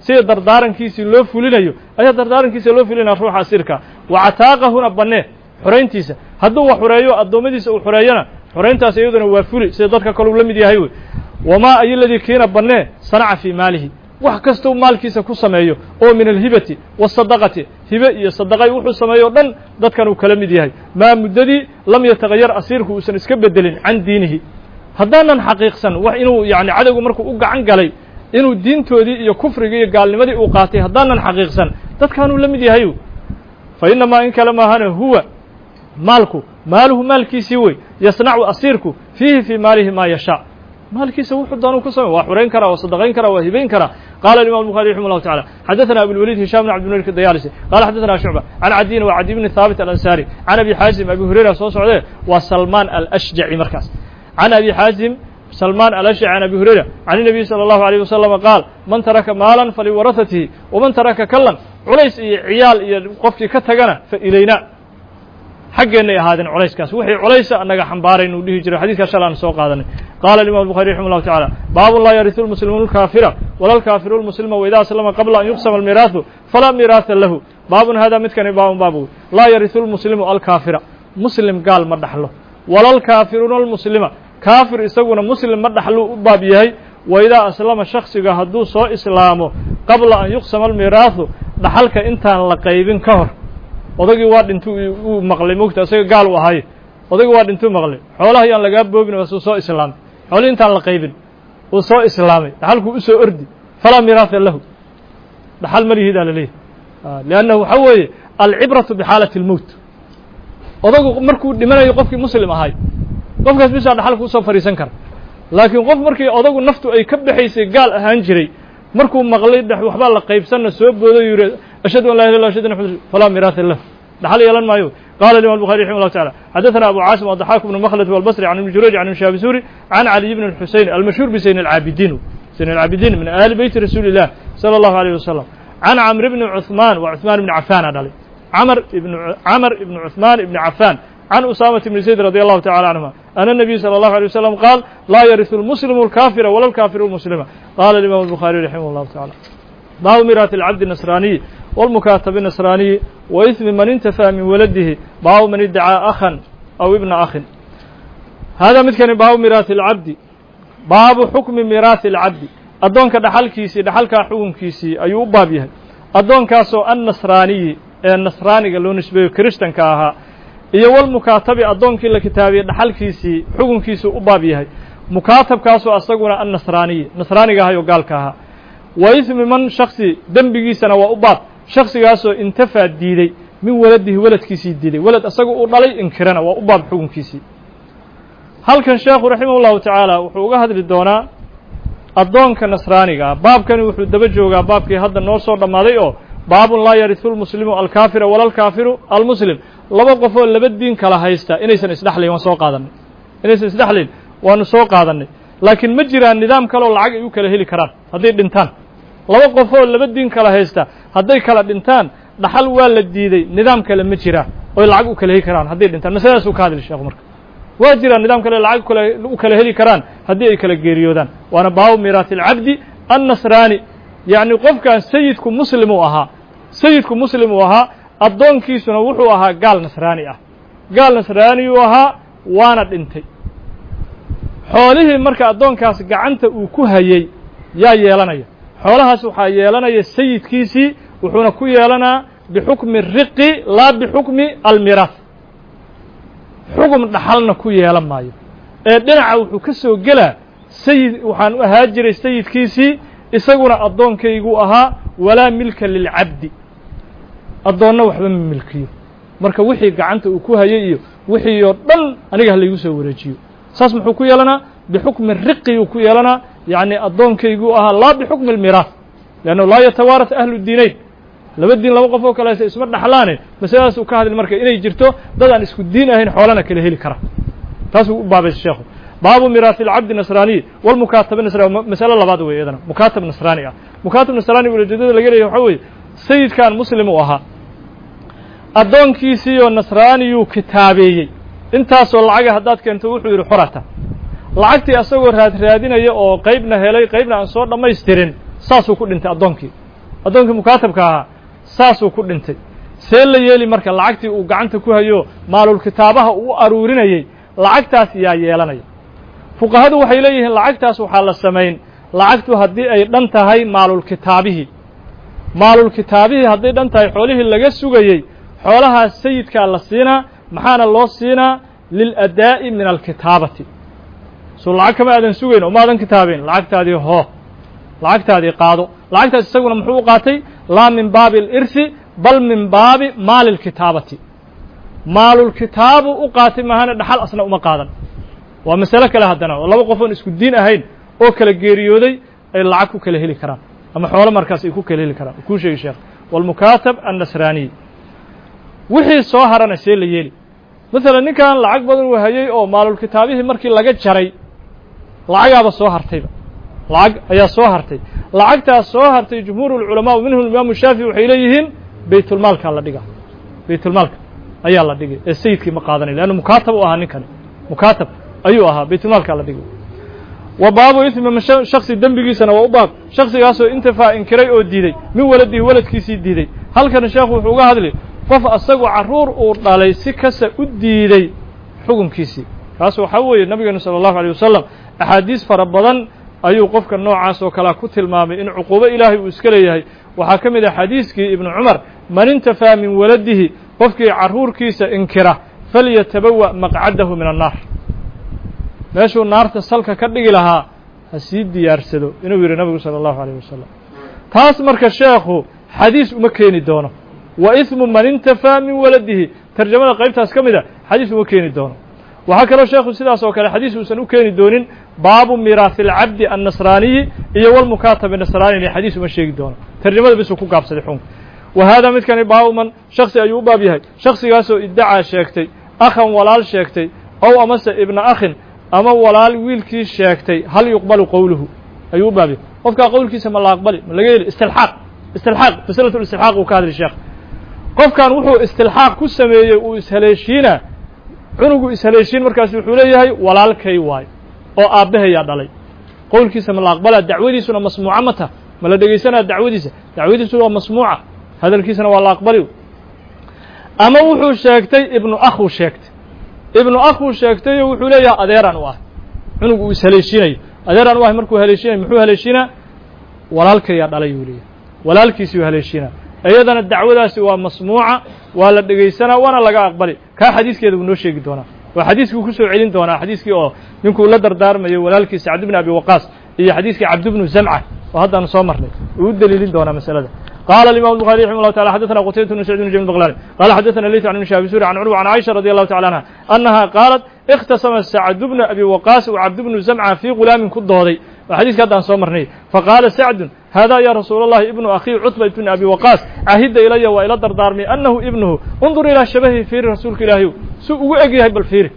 Speaker 1: sida dardaarankiisii loo fulinayo ayaa dardaarankiisa loo fulinaya ruuxa asiirka wacataaqahuna bannee xorayntiisa hadduu wax xoreeyo addoommadiisa uu xoreeyana xorayntaas iyaduna waa fuli sida dadka kale uu la mid yahay wey wamaa ayoladii kiina bannee sanaca fii maalihi wax kastuu maalkiisa ku sameeyo oo min alhibati waasadaqati hibe iyo sadaqay wuxuu sameeyo o dhan dadkan uu kala mid yahay maa muddadii lam yatagayar asiirku uusan iska bedelin can diinihi haddaanan xaqiiqsan wax inuu yani cadowgu markuu u gacan galay inuu diintoodii iyo kufrigii iyo gaalnimadii uu qaatay haddaanan xaqiiqsan dadkaanuu la mid yahay fa inamaa in kale maahane huwa maalku maaluhu maalkiisii wey yasnacu asiirku fiihi fii maalihi maa yashaa maalkiisa wuxuu doonuu ku samey waa xorayn karaa waa sadaqayn karaa waa hibayn karaa qala imam الbuخarي raximه الlahu taعalى xadaثna abulwalid hisham بn cabdilmalik الdayaalisi qala xadaثna shucba can cadiyin wa cadi bni haabit alansari can abi xaazim abi hurayra soo socdee waa salmaan alashjaci markaas can abi xaazim salmaan alashjaci can abi hurayra can الnabiy salى الlahu عalيه wasalam qaal man taraka maalan faliwarahatihi waman taraka kalan culays iyo ciyaal iyo qofkii ka tagana fa ilayna xaggeennay ahaadeen culayskaas wixii culaysa annaga xambaarayn uu dhihi jiray xadiiska shala aan soo qaadanay qaala imam الbuخarي raximه الlahu taعalى baabun laa yariثu lmuslimuun اlkaafira wala lkaafiru lmuslima waida aslama qabla an yuqsama almiraaثu falaa miraatha lahu baabun hada midkani baabun baabu laa yariثu lmuslimu alkaafira muslim gaal ma dhaxlo wala lkaafiruuna almuslima kaafir isaguna muslim ma dhaxluu u baab yahay waidaa aslama shaksiga hadduu soo islaamo qabla an yuqsama almiraaثu dhaxalka intaan la qaybin ka hor odagii waa dhintu uu maqlay mogta isaga gaal u ahay odagii waa dhintuu maqlay xoolaha yaan lagaa boobin waasuu soo islaamay xoolihii intaan la qaybin uu soo islaamay dhaxalkuu u soo ordi falaa miraatha lahu dhaxal malihiidaa la leeyahy liannahu waxaa weeye alcibratu bixaalati اlmowt odagu markuu dhimanayo qofkii muslim ahay qofkaas bisaa dhaxalka usoo fadhiisan kara laakiin qof markii odagu naftu ay ka baxaysay gaal ahaan jiray markuu maqlay waxbaa la qaybsanna soo boodo yiri ashhadu an laa ilaha illa ashhadu anna muhammadan falaa miraatha lahu dhaxal yeelan maayo qala imam الbuخarي raximه الlahu taعalى xadaثna abu caasim وضaxaak bn mkhlad والbصri can ibn jurayj can ibn shihab suri can caliy bn الxuseyn almashhuur bisayn الcaabidiin sayn الcaabidiin min ahli beyti rasuuli الlah salى الlahu عalيه wasalam can camr bni cuثmaan wa cuثmaan ibni cafaana dhalay camr ibn cuثmaan ibni cafaan can usaamaة bni zayd radي allahu taعalى canهuma ana الnabiy salى الlahu عalيه wasalam qaal laa yariثu اlmuslimu اlkaafira wala اlkaafiru اlmuslima qala imam الbuخarي raximah الlahu taعalى baabu miraaث اlcabdi النasraniyi والمكاتب النصراني وإثم من انتفى من ولده baabu man idacىa أخا أو iبna أخin hada midkani baabu miraaث الcabdi baabu xukmi miraaثi الcabdi addoonka dhaxalkiisii dhaxalkaa xukunkiisii ayuu u baab yahay addoonkaasoo annasraaniyi ee nasraaniga loo nisbeeyo kirishtanka ahaa iyo walmukaatabi addoonkii la kitaabiyey dhaxalkiisii xukunkiisuu u baab yahay mukaatabkaasoo asaguna annasraaniyi nasraaniga ahay oo gaalka ahaa wa ismi man shaksi dembigiisana waa u baab shaksigaasoo intafaa diiday min waladihi weladkiisii diiday welad asaga uu dhalay inkirana waa u baab xukunkiisii halkan sheekhu raximah ullahu tacaala wuxuu uga hadli doonaa addoonka nasraaniga ah baabkani wuxuu daba joogaa baabkii hadda noo soo dhammaaday oo baabun laa yariثu lmuslimu alkaafira wala alkaafiru almuslim laba qofoo laba diin kala haysta inaysan isdhexlayn waan soo qaadanay inaysan isdhexlayn waanu soo qaadanay laakiin ma jiraan nidaam kaleoo lacag ay u kala heli karaan hadday dhintaan laba qofoo laba diin kala haysta hadday kala dhintaan dhaxal waa la diiday nidaam kale ma jiraa oy lacag u kala heli karaan hadday dhintaan masaladaasuu ka hadli sheekhu marka waa jiraan nidaam kale lacag u kala heli karaan haddii ay kala geeriyoodaan waana baabu miraaثi اlcabdi annasraani yacni qofkan sayidku muslim uu ahaa sayidku muslim uu ahaa addoonkiisuna wuxuu ahaa gaal nasraani ah gaal nasraani uu ahaa waana dhintay xoolihii marka addoonkaas gacanta uu ku hayey yaa yeelanaya xoolahaas waxaa yeelanaya sayidkiisii wuxuuna ku yeelanaa bixukmi riqi laa bixukmi almiraaث xugum dhaxalna ku yeelan maayo ee dhinaca wuxuu ka soo gelaa sayid waxaan u ahaa jiray sayidkiisii isaguna addoonkaygu ahaa walaa milka lilcabdi addoonna waxba ma milkiyo marka wixii gacanta uu ku hayay iyo wixii oo dhan aniga ha laygu soo wareejiyo saas muxuu ku yeelanaa bixukmi riqi uu ku yeelanaa yacni addoonkaygu ahaa laa bixukmi almiraaث leannahu laa yatawaaraث ahlu diinayn laba diin laba qof oo kale haysta isma dhaxlaane masaladaasuu ka hadli marka inay jirto dad aan isku diin ahayn xoolana kala heli kara taasuu u baabaysa sheekhu baabu miraaثi اlcabdi nasraaniyi walmukaatab nasrani masalo labaad wey iyadana mukaatab nasraani ah mukaatab nasraani ulajeedada laga leeyahy waxaa weeye sayidkan muslim uu ahaa addoonkiisiioo nasraaniyuu kitaabeeyey intaasoo lacaga haddaad keento wuxuu yidhi xorata lacagtii asagoo raadinaya oo qaybna helay qaybna aan soo dhammaystirin saasuu ku dhintay addoonkii addoonkii mukaatabka ahaa saasuu ku dhintay see la yeeli marka lacagtii uu gacanta ku hayo maalul kitaabaha uu aruurinayey lacagtaas yaa yeelanaya fuqahadu waxay leeyihiin lacagtaas waxaa la samayn lacagtu haddii ay dhan tahay maalulkitaabihii hadday dhan tahay xoolihii laga sugayey xoolahaas sayidkaa la siinaa maxaana loo siinaa liladaa'i min alkitaabati soo lacag kama aadan sugayn oo maadan kitaabayn lacagtaadii qaado lacagtaas isaguna muxuu u qaatay laa min baabi alirsi bal min baabi maali lkitaabati maalulkitaabu u qaatay mahana dhaxal asna uma qaadan waa masale kale haddana oo laba qof oon isku diin ahayn oo kala geeriyooday ay lacag ku kala heli karaan ama xoolo markaas ay ku kala heli karaan kuu sheegi sheekh walmukaatab annasraaniy wixii soo harana see la yeeli masalan ninkan lacag badan uu hayay oo maalulkitaabihii markii laga jaray lacagaaba soo hartayba lacag ayaa soo hartay lacagtaas soo hartay jumhuurulculamaa minhum imaamu shaafici waxay leeyihiin baytulmaalkaa la dhigaa baytulmaalka ayaa la dhigay ee sayidkii ma qaadanay leanna mukaatab u ahaa ninkani mukaatab ayuu ahaa baytulmaalkaa la dhigay wa baabu ismi shaksi dembigiisana waa u baab shaksigaasoo intifaa inkiray oo diiday min waladihi waladkiisii diiday halkana sheekhu wuxuu uga hadli qof asagu carruur uu dhalay si kasta u diiday xukunkiisii kaas waxaa weeye nabigeenu sala allahu alيyه wasalam axaadiis fara badan ayuu qofka noocaas oo kalea ku tilmaamay in cuquubo ilaahay uu iska leeyahay waxaa ka mid ah xadiiskii ibnu cumar man intafaa min waladihi qofkii carruurkiisa inkira falyatabawa maqcadahu min annaar meeshuu naarta salka ka dhigi lahaa ha sii diyaarsado inuu yidhi nabigu salى allahu alayh wasalam taas marka sheekhu xadiis uma keeni doono wa ismu man intafaa min waladihi tarjamada qaybtaas ka mid a xadiis uma keeni doono waxaa kaloo sheekhu sidaas oo kale xadiis uusan u keeni doonin baabu miiraahi alcabdi annasraaniyi iyo walmukaatabi nasraaniyni xadiis uma sheegi doono tarjamada bisuu ku gaabsaday xunka wa haadaa midkani baabu man shaksi ayuu u baab yahay shaksigaasoo iddacaa sheegtay akhan walaal sheegtay ow amase ibna akhin ama walaal wiilkii sheegtay hal yuqbalu qowluhu ayuu u baab yahay qofkaa qowlkiisa ma la aqbali ma laga heli istilxaaq masalatu istilxaaq uu ka hadli sheekh qofkan wuxuu istilxaaq ku sameeyey uu ishaleeshiinaa cunugu ishaleeshiin markaas wuxuu leeyahay walaalkay waayo oo aabbahayaa dhalay qowlkiisa ma la aqbalaa dacwadiisuna masmuuca ma taha ma la dhegaysanaa dacwadiisu waa masmuuca hadalkiisana waa la aqbali ama wuxuu sheegtay ibnu akhuu sheegtayo wuxuu leeyahay adeeraan u ah cunugu uu ishaleeshiinayo adeeraan u ah markuu haleeshiinayo muxuu haleeshiinaa walaalkayaa dhalay uu leeyahay walaalkiisuu haleeshiinaa iyadana dacwadaasi waa masmuuca waa la dhegaysanaa waana laga aqbali kaa xadiiskeeda wuu noo sheegi doonaa waa xadiiskii ku soo celin doonaa xadiiskii oo ninkuu la dardaarmayo walaalkii sacd bn abi waqaas iyo xadiiskii cabd bnu zamca oo haddaanu soo marnay uu u deliilin doonaa masalada قال الإمام البخاري رحمه الله تعالى حدثنا قتيبة بن سعيد بن جميل البغلاني قال حدثنا الليث عن ابن شهاب الزهري عن عروة عن عائشة رضي الله تعالى عنها أنها قالت اختصم سعد بن أبي وقاص وعبد بن زمعة في غلام كدهدي وحديث كذا عن صومرني فقال سعد هذا يا رسول الله ابن أخي عتبة بن أبي وقاص عهد إلي وإلى الدردارمي أنه ابنه انظر إلى شبهه في رسولك الله سوء أجيه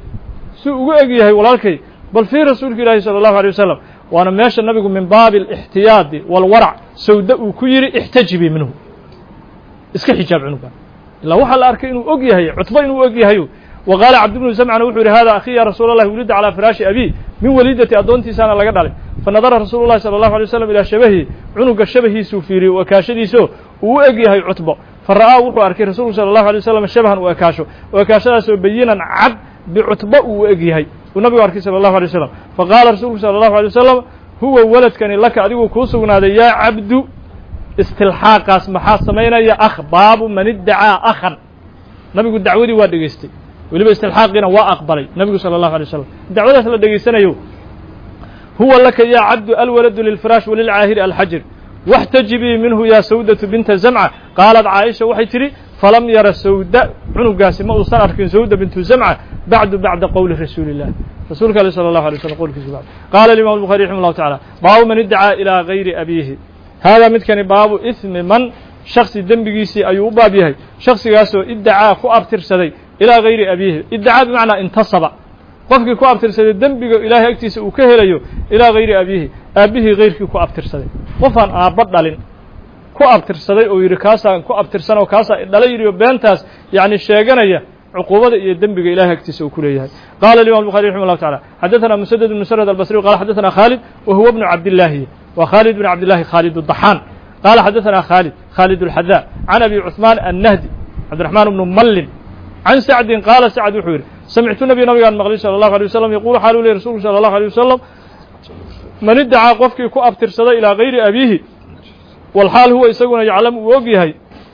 Speaker 1: ولكن بل في رسولك الله صلى الله عليه وسلم وأنا ماشى النبي من باب الاحتياط والورع سوداء كيري احتجبي منه iska xijaab cunugan ilaa waxaa la arkay inuu og yahay cutba inuu og yahayo waqaala cabd bnu zamcana wuxuu yidhi hada akhii ya rasuul allahi wulida calaa firaashi abi min waliidati addoontiisaana laga dhalay fanadara rasuulu llahi sala allahu alay waslam ilaa shabahi cunuga shabahiisuu fiiriyey u ekaashadiiso uu u eg yahay cutbo fara'aa wuxuu arkay rasuulku sala allahu alay wasalam shabahan u ekaasho oo ekaashadaasoo bayinan cad bicutbo uu u eg yahay uu nabigu arkay sala allahu alay wasalam faqaala rasuulku sala allahu alay wasalam huwa waladkani laka adigu kuu sugnaaday yaa cabdu istilxaaqaas maxaa samaynaya akh baabu man iddacaa akhan nabigu dacwadii waa dhegaystay weliba istilxaaqiina waa aqbalay nabigu sala allahu alay wasalam dacwadaas la dhegaysanayo huwa laka yaa cabdu alwaladu lilfiraash walilcaahiri alxajir waxtajibii minhu yaa sawdatu binta zamca qaalat caaisha waxay tidhi falam yara sawda cunugaasi ma uusan arkin sawda bintu zamca bacda qowli rasuuli illah rasuulka ale sala allahu alay wasalam qowlkiisa bacd qaala alimam albukhari raximah allahu tacala baabu man iddacaa ilaa gayri abiihi haadaa midkani baabu ismi man shaksi dembigiisii ayuu u baab yahay shaksigaasoo iddacaa ku abtirsaday ilaa gayri abiihi iddacaa bimacnaa intasaba qofkii ku abtirsaday dembiga ilaahay agtiisa uu ka helayo ilaa gayri abiihi aabbihii gayrkii ku abtirsaday qofaan aabba dhalin ku abtirsaday oo yidhi kaasaan ku abtirsanoo kaasaa dhala yidhiyo beentaas yacni sheeganaya cuquubada iyo dembiga ilahay agtiisa uu ku leeyahay qaala الimam الbuخarي raximه الlahu taعalى xadaثna msdd بن msrd albصrي qala xadaثna khaalid wa huwa bnu cabdillaahi wa khaalid bn cabdillahi khaalid الضaxaan قال حدثنا خالد الحذاء عن أبي عثمان النهدي عبد الرحمن بن ملم عن سعد قال سعد وحير سمعت النبي المغلي صلى الله عليه وسلم يقول حال لي رسول صلى الله عليه وسلم من ادعى قفك كو أبترسد إلى غير أبيه والحال هو يسقون يعلم ووجهي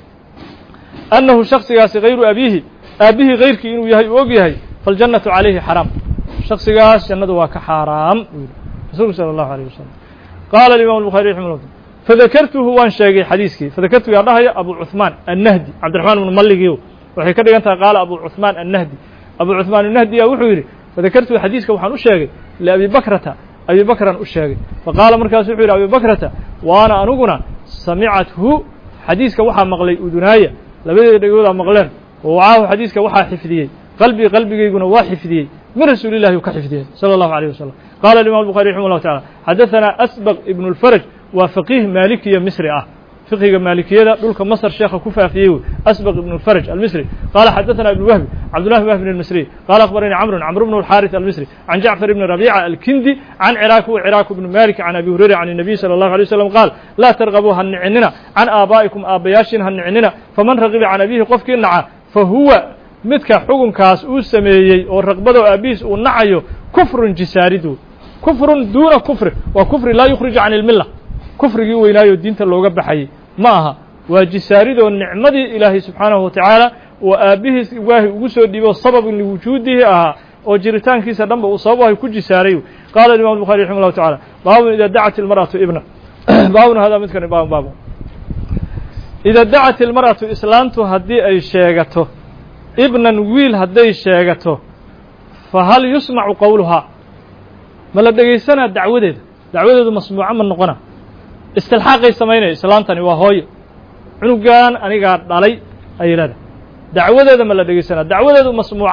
Speaker 1: أنه شخص ياس غير أبيه غيرك إنه يهي ووجهي فالجنة عليه حرام شخص ياس جنة واك حرام رسول صلى الله عليه وسلم قال الإمام البخاري رحمه الله فذكرته وان شيء حديثك فذكرته يا الله أبو عثمان النهدي عبد الرحمن بن ملقيو وحي كده أنت قال أبو عثمان النهدي يا وحيري فذكرته حديثك وحن أشيء لأبي بكر أشيء فقال مركز وحيري أبي بكرة وأنا أنقنا سمعته حديثك وحى مغلي أذنايا لبدي يقول مغلان ووعاه حديثك وحى حفظيه قلبي يقول وحفظيه من رسول الله وكحفظيه صلى الله عليه وسلم قال الإمام البخاري رحمه الله تعالى حدثنا أسبغ ابن الفرج وفقيه مالكي مصري فقه مالكية دولك مصر شيخ كوفة فيه أسبغ ابن الفرج المصري قال حدثنا ابن وهب عبد الله بن وهب المصري قال أخبرني عمرو بن الحارث المصري عن جعفر بن ربيعة الكندي عن عراك بن مالك عن أبي هريرة عن النبي صلى الله عليه وسلم قال لا ترغبوا هنعننا عن آبائكم آبياشين هنعننا فمن رغب عن أبيه قفك النعى فهو متك حكم كاس سميي ورغبته أبيس ونعيه كفر جسارده كفر دون كفر وكفر لا يخرج عن الملة كفرigii weynaayo diinta looga baxay ma aha waa jisaarido nicmadii ilaahay subxaanahu wa tacaala oo aabihiis waahi ugu soo dhiibo sabab liwujuudihi ahaa oo jiritaankiisa dhanba uu sabab ahay ku jisaaray qaala imaam bukhari rahimahullahu tacaala baabun ida da'at almar'atu ibna baabun hada midkan baabun ida da'at almar'atu islaantu haddii ay sheegato ibnan wiil hadday sheegato fa hal yusmacu qawluha ma la dhegaysanaa dacwadeedu masmuuca ma noqona istilxaaqay samaynaya islaantani waa hooyo cunugan anigaa dhalay ayay leedahay dacwadeeda ma la dhegaysanaa dacwadeedu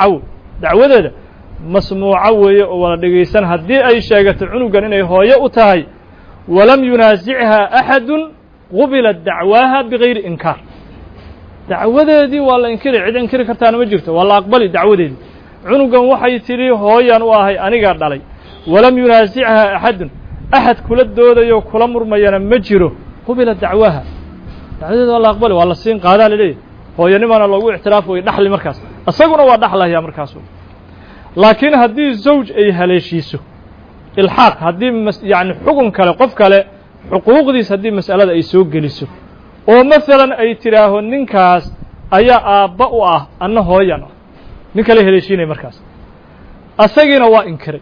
Speaker 1: masmuuca weeye oo wala dhegaysan haddii ay sheegato cunugan inay hooyo u tahay walam yunaasichaa axadun qubila dacwaaha bigayri inkaar dacwadeedii waa la inkiri cid inkiri kartaana ma jirto waa la aqbali dacwadeedii cunugan waxay tidhi hooyan u ahay anigaa dhalay walam yunaasichaa axadun أحد كل الدودة يو كل مرمى ينمجره قبل دعواها دعوة الله أقبله والله السين قادة ليه هو ينمى الله اعتراف ويدحل المركز أصدقنا ودحله يا مركزه لكن هدي الزوج أي هليشيسه الحق هدي يعني حكم كلا قف كلا حقوق دي هدي مسألة أي سوق جلسه ومثلا أي تراه ننكاس أي آباء أنه هو نكله هليشيني مركز أصدقنا وإنكر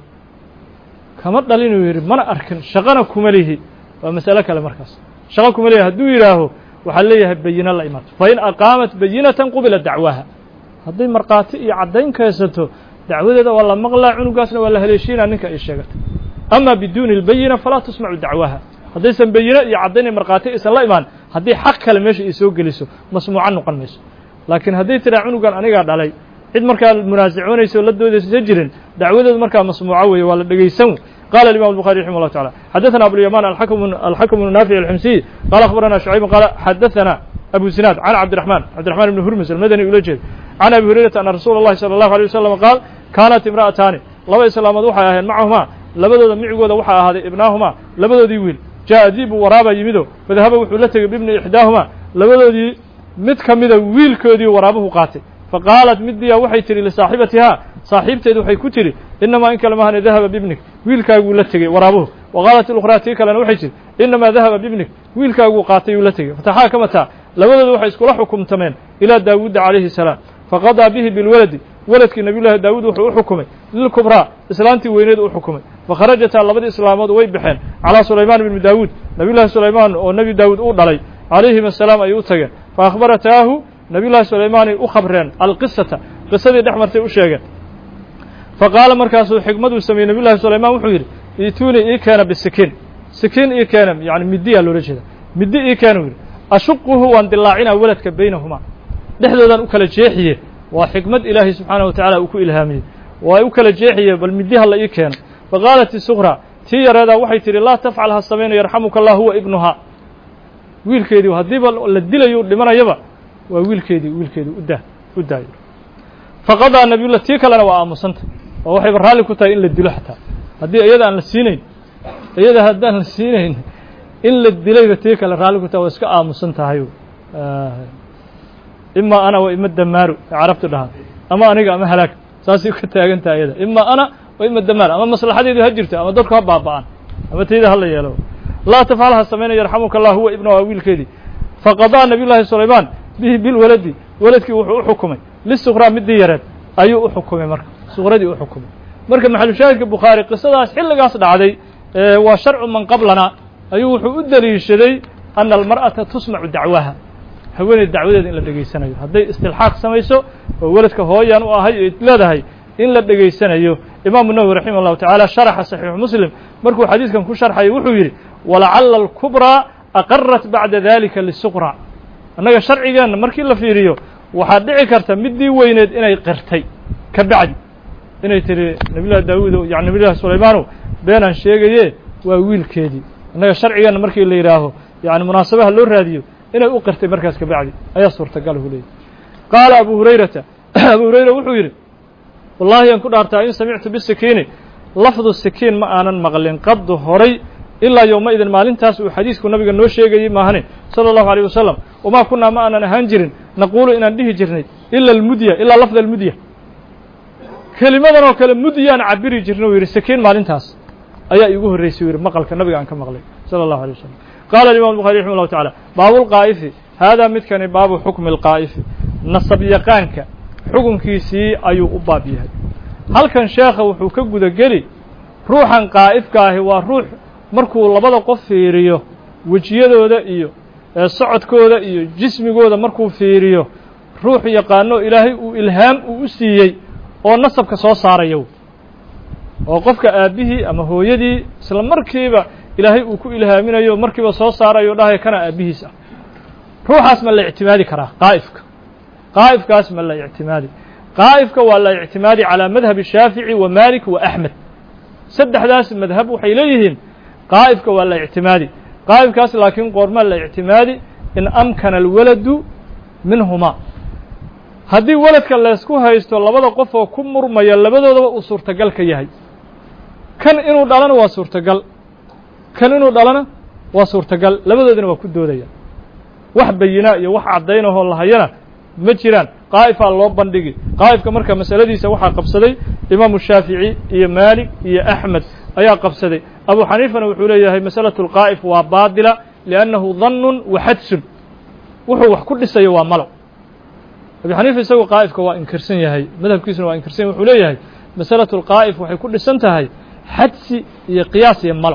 Speaker 1: kama dhalin uu yiri mana arkin shaqana kuma lihi waa mas'ala kale markaas shaqa kuma lihi haduu yiraaho waxa leeyahay bayina la imato fa in aqamat bayinatan qubila dacwaha haday marqaati iyo cadeyn kaysato dacwadeeda wala maqlaa cunugaasna wala haleeshiina ninka ay sheegato ama bidun albayina fala tusma'u dacwaha haday san bayina iyo cadeyn marqaati isan la imaan haday xaq kale meesha ay soo geliso masmuucan noqon mayso laakiin haday tira cunugan aniga dhalay cid markaa munaasacoonayso la doodayso jirin dacwadeedu markaa masmuuca weeye waa la dhageysan قال الإمام البخاري رحمه الله تعالى حدثنا أبو اليمان الحكم النافع الحمصي قال أخبرنا شعيب قال حدثنا أبو زناد عن عبد الرحمن بن هرمز المدني يلجد عن أبي هريرة أن رسول الله صلى الله عليه وسلم قال كانت امرأتان لو إسلام وحى معهما لبدو معقود وحى هذه ابناهما لبدو دي ويل جاء ديب ورابا يمدو فذهب وحلته بابن إحداهما لبدو دي متكمد ويل كودي ورابه قاتل فقالت مديا وحي تري لصاحبتها صاحبتي وحي كتري إنما إن كلمها ذهب بابنك ويلكا يقول لتجي ورابه وقالت الأخرى تلك لنا وحي تري إنما ذهب بابنك ويلكا يقول قاتي ولتجي فتحاكمتا لولد وحي يسكو لحكم تمين إلى داود عليه السلام فقضى به بالولد ولدك النبي الله داود وحي حكمه للكبرى إسلامتي وينيد حكمه فخرجت لبد إسلامات ويبحين على سليمان بن داود نبي الله سليمان ونبي داود أولي عليهم السلام أيوتك فأخبرتاه نبي الله سليمان أخبرين القصة قصة دحمرتي أشياء فقال مركز حكمته سمي نبي الله سليمان وحير يتوني إيه كان بالسكين سكين إيه كان يعني مدي على رجله مدي إيه كان أشقه وأن دلاعنا ولدك بينهما دحدودا أكل جيحية وحكمة إلهي سبحانه وتعالى أكو إلهامي وأكل جيحية بل مديها الله إيه كان فقالت الصغرى تي هذا وحي تري لا تفعلها السمين يرحمك الله هو ابنها ويلكيدي وهديب الدلة لمن يبا وويلكيدي وده فقضى النبي الله تيك لنا وآمسنت ووحي برهالي كتا إن للدلو حتى هدي أيضا أن للسينين أيضا هدان للسينين in la dilayba tii kale raalli ku tahay waa iska aamusan tahay ima ana wa ima damaaru carabtu dhahaa ama aniga ama halaag saasay ka taagan tahay iyada ima ana wa ima damaar ama maslaxadeedu ha jirto ama dadku ha baaba'an ama tayda hala yeelo laa tafcalha samayna yarxamuka allah huwa ibnu wiilkeedii faqadaa nabiy llaahi sulaymaan bihi bilwaladi waladkii wuxuu u xukumay lisuqraa midii yareed ayuu u xukumay marka suqradii u xukumay marka maxalushaahidka bukhaari qisadaas xilligaas dhacday waa sharcu man qablana ayuu wuxuu u daliishaday ana almar'ata tusmacu dacwaha haweeney dacwadeeda in la dhegaysanayo hadday istilxaaq samayso oo weladka hooyaan u ahay ay leedahay in la dhegaysanayo imaamu nawowi raximah allahu tacaala sharaxa saxiixu muslim markuu xadiidkan ku sharxayay wuxuu yidhi walacala alkubraa aqarat bacda dalika lisuqra annaga sharcigeenna markii la fiiriyo waxaa dhici karta midii weyneed inay qirtay ka bacdi inay tihi nabiyullahi daawuud yani nabiyullahi sulaymaanow beenaan sheegaye waa wiilkeedii annaga sharcigeenna markii la yidhaaho yani munaasabaha loo raadiyo inay u qirtay markaas ka bacdi ayaa suurtagal hu leeyay qaala abu hurayrata abu hurayra wuxuu yidhi wallahi aan ku dhaartaa in samictu bisikiini lafdu sikiin ma aanan maqlin qaddu horay ilaa yowmaidin maalintaas uu xadiisku nabiga noo sheegayey maahane sala allahu alayh wasalam wamaa kunaa ma aanan ahaan jirin naquulu inaan dhihi jirnay ila almudya ilaa lafda almudya kelimadan oo kale mudyaan cabiri jirna uu yidhi sikiin maalintaas ayaa iigu horraysay u yidhi maqalka nabiga aan ka maqlay sala allahu alay wasalam qaala imam bukhari raximah llahu tacala baabulqaa'ifi haadaa midkani baabu xukmi alqaa'ifi nasab yaqaanka xukunkiisii ayuu u baab yahay halkan sheekha wuxuu ka gudageli ruuxan qaa'ifka ahi waa ruux markuu labada qof fiiriyo wejiyadooda iyo socodkooda iyo jismigooda markuu fiiriyo ruux yaqaano ilaahay uu ilhaam uu u siiyey oo nasabka soo saarayo oo qofka aabbihii ama hooyadii isla markiiba ilaahay uu ku ilhaaminayo markiiba soo saarayo dhahay kana aabbihiis ah ruuxaas ma la ictimaadi karaa qaa'ifkaas ma la ictimaadi qaa'ifka waa la ictimaadi calaa madhabi shaafici wa maalik wa axmed saddexdaas madhab waxay leeyihiin qaa'ifka waa la ictimaadi qaa'ifkaas laakiin qoormaa la ictimaadi in amkana alwaladu minhumaa haddii weladka laysku haysto labada qof oo ku murmaya labadoodaba uu suurtagal ka yahay kan inuu dhalana waa suurtagal kan inuu dhalana waa suurtagal labadoodina waa ku doodaya wax bayinaa iyo wax caddaynahoo la hayana ma jiraan qaa'ifaa loo bandhigi qaa'ifka marka masaladiisa waxaa qabsaday imaamu shaafici iyo maalik iyo axmed ayaa qabsaday abu xaniifana wuxuu leeyahay masalatu lqaa'if waa baadila liannahu dannun wa xadsun wuxuu wax ku dhisayo waa malo abi xaniifa isagoo qaa'ifka waa inkirsan yahay madhabkiisuna waa inkirsan yahay wuxuu leeyahay masalatu lqaa'if waxay ku dhisan tahay xadsi iyo qiyaas iyo malo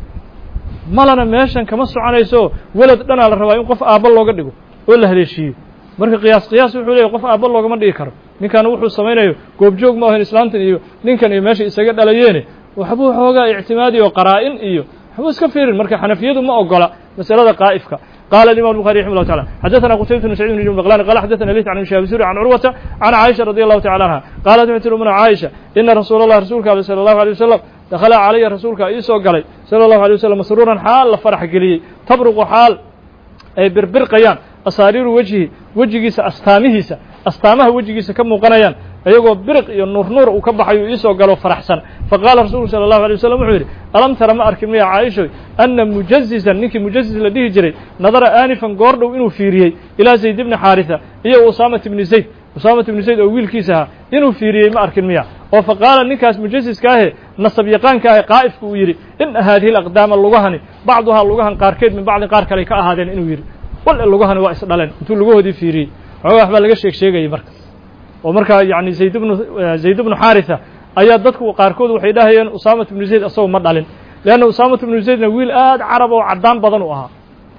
Speaker 1: malana meeshan kama soconayso welad dhanaa la rabaa in qof aabba looga dhigo oo la haleeshiiyo marka qiyaas wuxuu leeyahy qof aabba loogama dhigi karo ninkan wuxuu samaynayo goobjoog ma ahan islaamtan iyo ninkan iyo meesha isaga dhalayeene waxbuu xoogaa ictimaadi oo qaraa'in iyo waxbuu iska fiirin marka xanafiyadu ma ogola masalada qaa'ifka قال الإمام البخاري رحمه الله تعالى حدثنا قتيبة بن سعيد بن بغلان قال حدثنا ليث عن شهاب الزهري عن عروة عن عائشة رضي الله تعالى عنها قالت سمعت من عائشة إن رسول الله رسولك صلى الله عليه وسلم دخل علي رسولك إيسو قالي صلى الله عليه وسلم مسرورا حال فرح قلي تبرق حال أي بربرقيان أصارير وجهيس أستامه وجهيس كم قنيان ayagoo biriq iyo nuur uu ka baxayo isoo galo faraxsan faqaala rasuulku sala allahu alay wasalam wuxuu yidhi alam tara ma arkin miya caaishoy anna mujazizan ninkii mujazis la dhihi jiray nadara aanifan goor dhow inuu fiiriyey ilaa zayd ibni xaarisa iyo usaamat ibni zayd oo wiilkiisa ahaa inuu fiiriyey ma arkin miya oo faqaala ninkaas mujaziska ahe nasab yaqaanka ahe qaa'ifku uu yidhi in haadihi alaqdaama lugahani bacduhaa lugahan qaarkeed min bacdin qaar kale ka ahaadeen inuu yidhi wal lugahani waa isdhaleen intuu lugahoodii fiiriyey xoogaa waxbaa laga sheegayey marka oo markaa yani zayd ibnu xaarisa ayaa dadku qaarkood waxay dhahayeen usaamat ibnu zayd asagoo ma dhalin leanna usaamat ibnu zaydna wiil aad carab oo caddaan badan u ahaa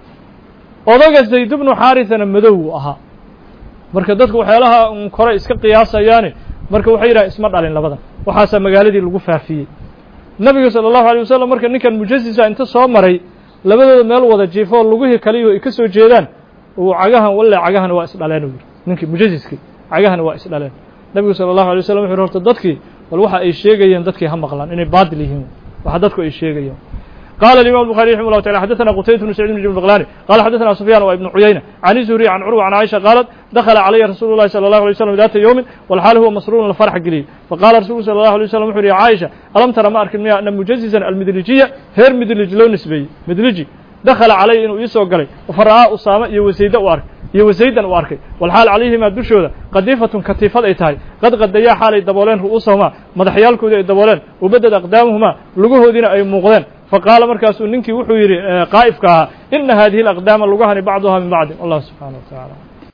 Speaker 1: odaga zayd ibnu xaarisana madow uu ahaa marka dadku waxyaalaha kore iska qiyaasayaane marka waxay yidhahan isma dhalin labadan waxaasaa magaaladii lagu faafiyey nabiga sala allahu alay wasalam marka ninkan mujasisa inta soo maray labadooda meel wada jiifo oo lugihii kaliyo ay ka soo jeedaan uu cagahan waa isdhaleen uu yidhi ninkii mujasiskii cagahana waa isdhaleen nabigu salى الlahu alay waslam wuxu horta dadkii bal waxa ay sheegayeen dadkii ha maqlaan inay baadil yihiin waxa dadku ay sheegayeen قال الإمام البخاري رحمه الله تعالى حدثنا قتيبة بن سعيد بن بغلان قال حدثنا سفيان وابن عيينة عن الزهري عن عروة عن عائشة قالت دخل علي رسول الله صلى الله عليه وسلم ذات يوم والحال هو مسرور لفرح قليل فقال رسول صلى الله عليه وسلم يا عائشة ألم ترى ما أركن أن مجززا المدلجية هير مدلج لو نسبي dakhala calayhi inuu ii soo galay fara'aa usaama iyo wasayda u arkay iyo wasaydan u arkay walxaal calayhimaa dushooda qadiifatun katiifad ay tahay qad qadayaa xaalay dabooleen ru'uusahumaa madaxyaalkoodii ay dabooleen ubadad aqdaamuhumaa lugahoodiina ay muuqdeen faqaala markaasuu ninkii wuxuu yidhi qaa'ifka ahaa ina haadihi alaqdaama lugahani bacduhaa min bacdin allah subxaana wa tacaala